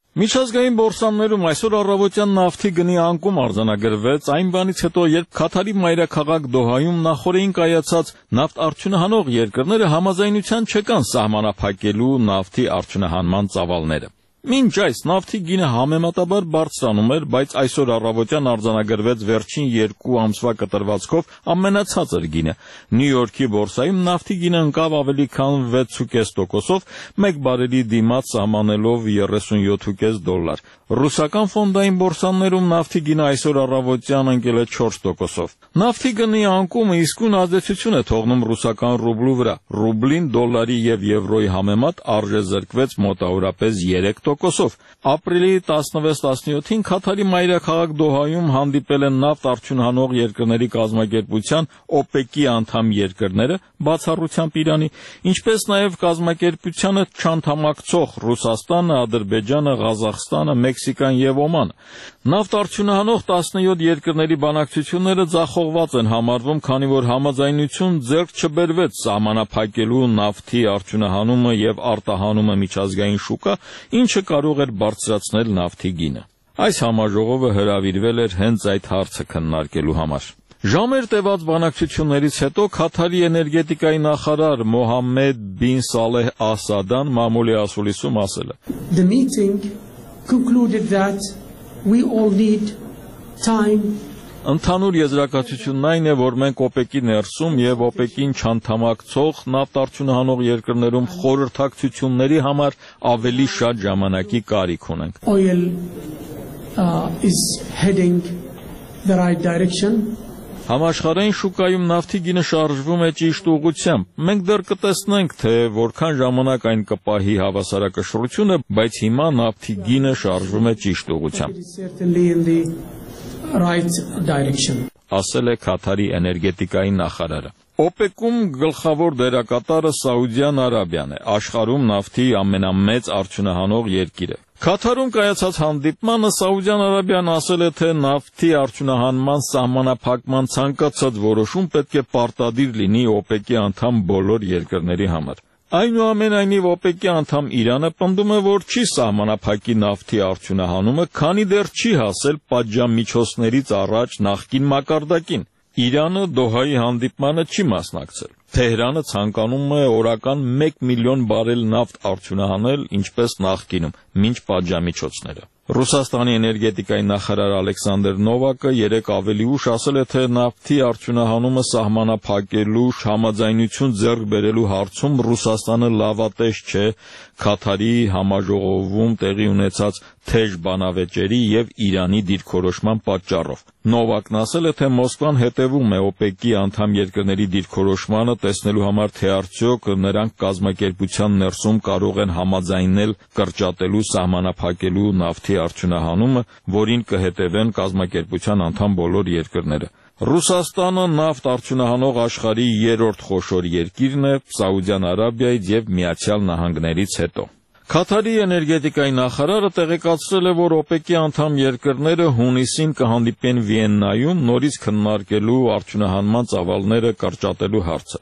Միջազգային բորսաներում այսօր առավոտյան նավթի գնի անկում արձանագրվեց այն բանից հետո, երբ Քաթարի մայրաքաղաք Դոհայում նախորդին կայացած նավթ արդյունահանող երկրները համաձայնության չեկան սահմանափակելու նավթի արդյունահանման ծավալները։ Մինչ այս նավթի գինը համեմատաբար բարձրանում էր, բայց այսօր առավոտյան արձանագրվեց վերջին երկու ամսվա կտրվածքով ամենացածր գինը։ Նյու Յորքի բորսայում նավթի գինը ընկավ ավելի քան վեց կես տոկոսով, մեկ բարելի դիմաց սահմանելով երեսունյոթ կես դոլար։ Ռուսական ֆոնդային բորսաներում նավթի գինը այսօր առավոտյան ընկել է չորս տոկոսով։ Նավթի գնի անկումը իսկույն ազդեցություն է թողնում ռուսական ռուբլու վրա։ Ռուբլին դոլարի եւ եվրոյի համեմատ արժեզրկվեց մոտավորապես երեք տոկոսով։ Ապրիլի տասնվեց տասնյոթին Քաթարի մայրաքաղաք Դոհայում հանդիպել են նավթ արդյունահանող երկրների կազմակերպության օպեկի անդամ երկրները, բացառությամբ Իրանի, ինչպես նաև կազմակերպությանը չանդամակցող Ռուսաստանը, Ադրբեջանը, Ղազախստանը, Մեքսիկան եւ Օմանը։ Նավթ արդյունահանող տասնյոթ երկրների բանակցությունները ձախողված են համարվում, քանի որ համաձայնություն ձեռք չբերվեց սահմանափակելու նավթի արդյունահանումը եւ արտահանումը միջազգային շուկա, ինչը կարող էր բարձրացնել նավթի գինը։ Այս համաժողովը հրավիրվել էր հենց այդ հարցը քննարկելու համար։ Ժամեր տևած բանակցություններից հետո Քաթարի էներգետիկայի նախարար Մոհամմեդ բին Սալեհ Ասադան մամուլի ասուլիսում ասել է. The meeting concluded that we all need time. Ընդհանուր եզրակացությունն այն է, որ մենք օպեկի ներսում եւ օպեկին չանդամակցող նավթ արդյունահանող երկրներում խորհրդակցությունների համար ավելի շատ ժամանակի կարիք ունենք։ Oil uh, is heading the right direction. Համաշխարհային շուկայում նավթի գինը շարժվում է ճիշտ ուղղությամբ։ Մենք դեռ կտեսնենք, թե որքան ժամանակ այն կպահի հավասարակշռությունը, բայց հիմա նավթի գինը շարժվում է ճիշտ ուղղությամբ։ Right direction. Ասել է Քաթարի էներգետիկայի նախարարը։ օպեկում գլխավոր դերակատարը Սաուդյան Արաբիան է, աշխարհում նավթի ամենամեծ արդյունահանող երկիրը։ Քաթարում կայացած հանդիպմանը Սաուդյան Արաբիան ասել է, թե նավթի արդյունահանման սահմանափակման ցանկացած որոշում պետք է պարտադիր լինի օպեկի անդամ բոլոր երկրների համար։ Այնուամենայնիվ օպեկի անդամ Իրանը պնդում է, որ չի սահմանափակի նավթի արդյունահանումը, քանի դեռ չի հասել պատժամիջոցներից առաջ նախկին մակարդակին։ Իրանը Դոհայի հանդիպմանը չի մասնակցել։ Թեհրանը ցանկանում է օրական մեկ միլիոն բարել նավթ արդյունահանել, ինչպես նախկինում, մինչ պատժամիջոցները։ Ռուսաստանի էներգետիկայի նախարար Ալեքսանդր Նովակը երեկ ավելի ուշ ասել է, թե նավթի արդյունահանումը սահմանափակելու համաձայնություն ձեռք բերելու հարցում Ռուսաստանը լավատես չէ Քաթարի համաժողովում տեղի ունեցած թեժ բանավեճերի եւ Իրանի դիրքորոշման պատճառով։ Նովակն ասել է, թե Մոսկվան հետևում է օպեկի անդամ երկրների դիրքորոշմանը, տեսնելու համար, թե արդյոք նրանք կազմակերպության ներսում կարող են համաձայնել կրճատելու սահմանափակելու նավթի արդյունահանումը, որին կհետևեն կազմակերպության անդամ բոլոր երկրները։ Ռուսաստանը նավթ արդյունահանող աշխարհի երրորդ խոշոր երկիրն է Սաուդյան Արաբիայից եւ Միացյալ Նահանգներից հետո։ Քաթարի էներգետիկայի նախարարը տեղեկացրել է, որ օպեկի անդամ երկրները հունիսին կհանդիպեն Վիեննայում նորից քննարկելու արդյունահանման ծավալները կրճատելու հարցը։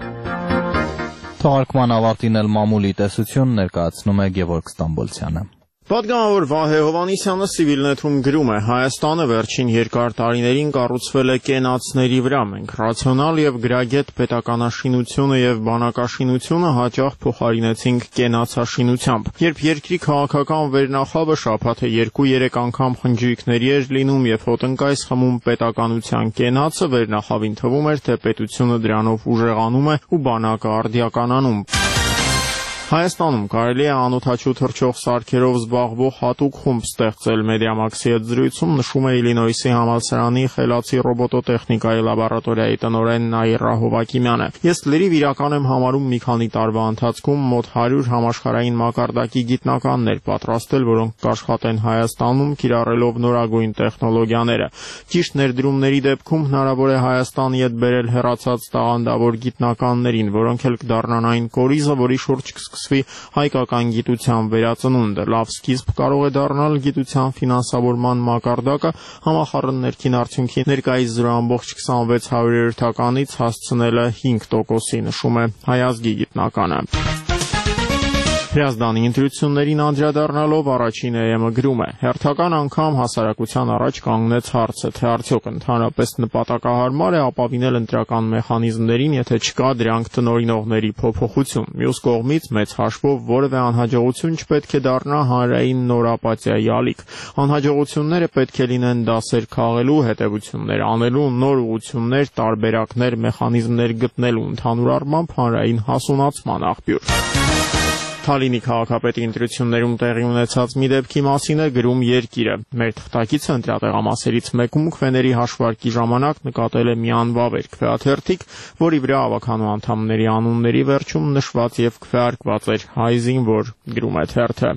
Թողարկման ավարտին էլ մամուլի տեսություն ներկայացնում է Գևորգ Ստամբոլցյանը։ Պատգամավոր Վահե Հովհաննիսյանը Civilnet-ում գրում է. Հայաստանը վերջին երկար տարիներին կառուցվել է կենացների վրա։ Մենք ռացիոնալ եւ գրագետ պետականաշինությունը եւ բանակաշինությունը հաճախ փոխարինեցինք կենացաշինությամբ։ Երբ երկրի քաղաքական վերնախավը շաբաթը երկու-երեք անգամ խնջույքների էր լինում եւ հոտնկայս խմում պետականության կենացը, վերնախավին թվում էր, թե պետությունը դրանով ուժեղանում է ու բանակը արդիականանում։ Հայաստանում կարելի է անօդաչու թռչող սարքերով զբաղվող հատուկ խումբ ստեղծել։ Մեդիամաքսի հետ զրույցում նշում է Իլինոյսի համալսարանի խելացի ռոբոտոտեխնիկայի լաբորատորիայի տնօրեն Նաիրա Հովակիմյանը։ Ես լրիվ իրական եմ համարում մի քանի տարվա ընթացքում մոտ հարյուր համաշխարհային մակարդակի գիտնականներ պատրաստել, որոնք կաշխատեն Հայաստանում, կիրառելով նորագույն տեխնոլոգիաները։ Ճիշտ ներդրումների դեպքում հնարավոր է Հայաստանի հետ բերել հեռացած տաղանդավոր գիտնականներին, որոնք էլ կդառնան այն կորիզը, որի շուրջ կսկսվի հայկական գիտության վերածնունդը։ Լավ սկիզբ կարող է դառնալ գիտության ֆինանսավորման մակարդակը համախառն ներքին արդյունքի ներկայիս զրո ամբողջ քսանվեց հարյուրյոթականից հասցնելը հինգ տոկոսի, նշում է հայազգի գիտնականը։ Հրազդանի ընտրություններին անդրադառնալով առաջին է ԵՄ գրում է. հերթական անգամ հասարակության առաջ կանգնեց հարցը, թե արդյոք ընդհանրապես նպատակահարմար է ապավինել ընտրական մեխանիզմներին, եթե չկա դրանք տնօրինողների փոփոխություն։ Մյուս կողմից մեծ հաշվով որևէ անհաջողություն չպետք է դառնա հանրային նոր ապաթիայի ալիք։ Անհաջողությունները պետք է լինեն դասեր քաղելու, հետևություններ անելու, նոր ուղղություններ, տարբերակներ, մեխանիզմներ գտնելու, ընդհանուր առմամբ հանրային հասունացման աղբյուր։ Թալինի քաղաքապետի ընտրություններում տեղի ունեցած մի դեպքի մասին է գրում Երկիրը։ Մեր թղթակիցը ընտրատեղամասերից մեկում քվեների հաշվարկի ժամանակ նկատել է մի անվավեր քվեաթերթիկ, որի վրա ավականու անդամների անունների վերջում նշված եւ քվեարկված էր հայ զինվոր, գրում է թերթը։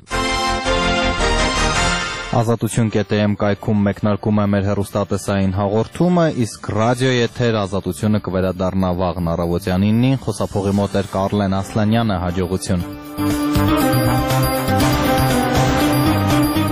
Ազատություն կետ էմ կայքում մեկնարկում է մեր հեռուստատեսային հաղորդումը, իսկ ռադիո եթեր Ազատությունը կվերադառնա վաղն առավոտյան իննին, խոսափողի մոտ էր Կարլեն Ասլանյանը, հաջողություն։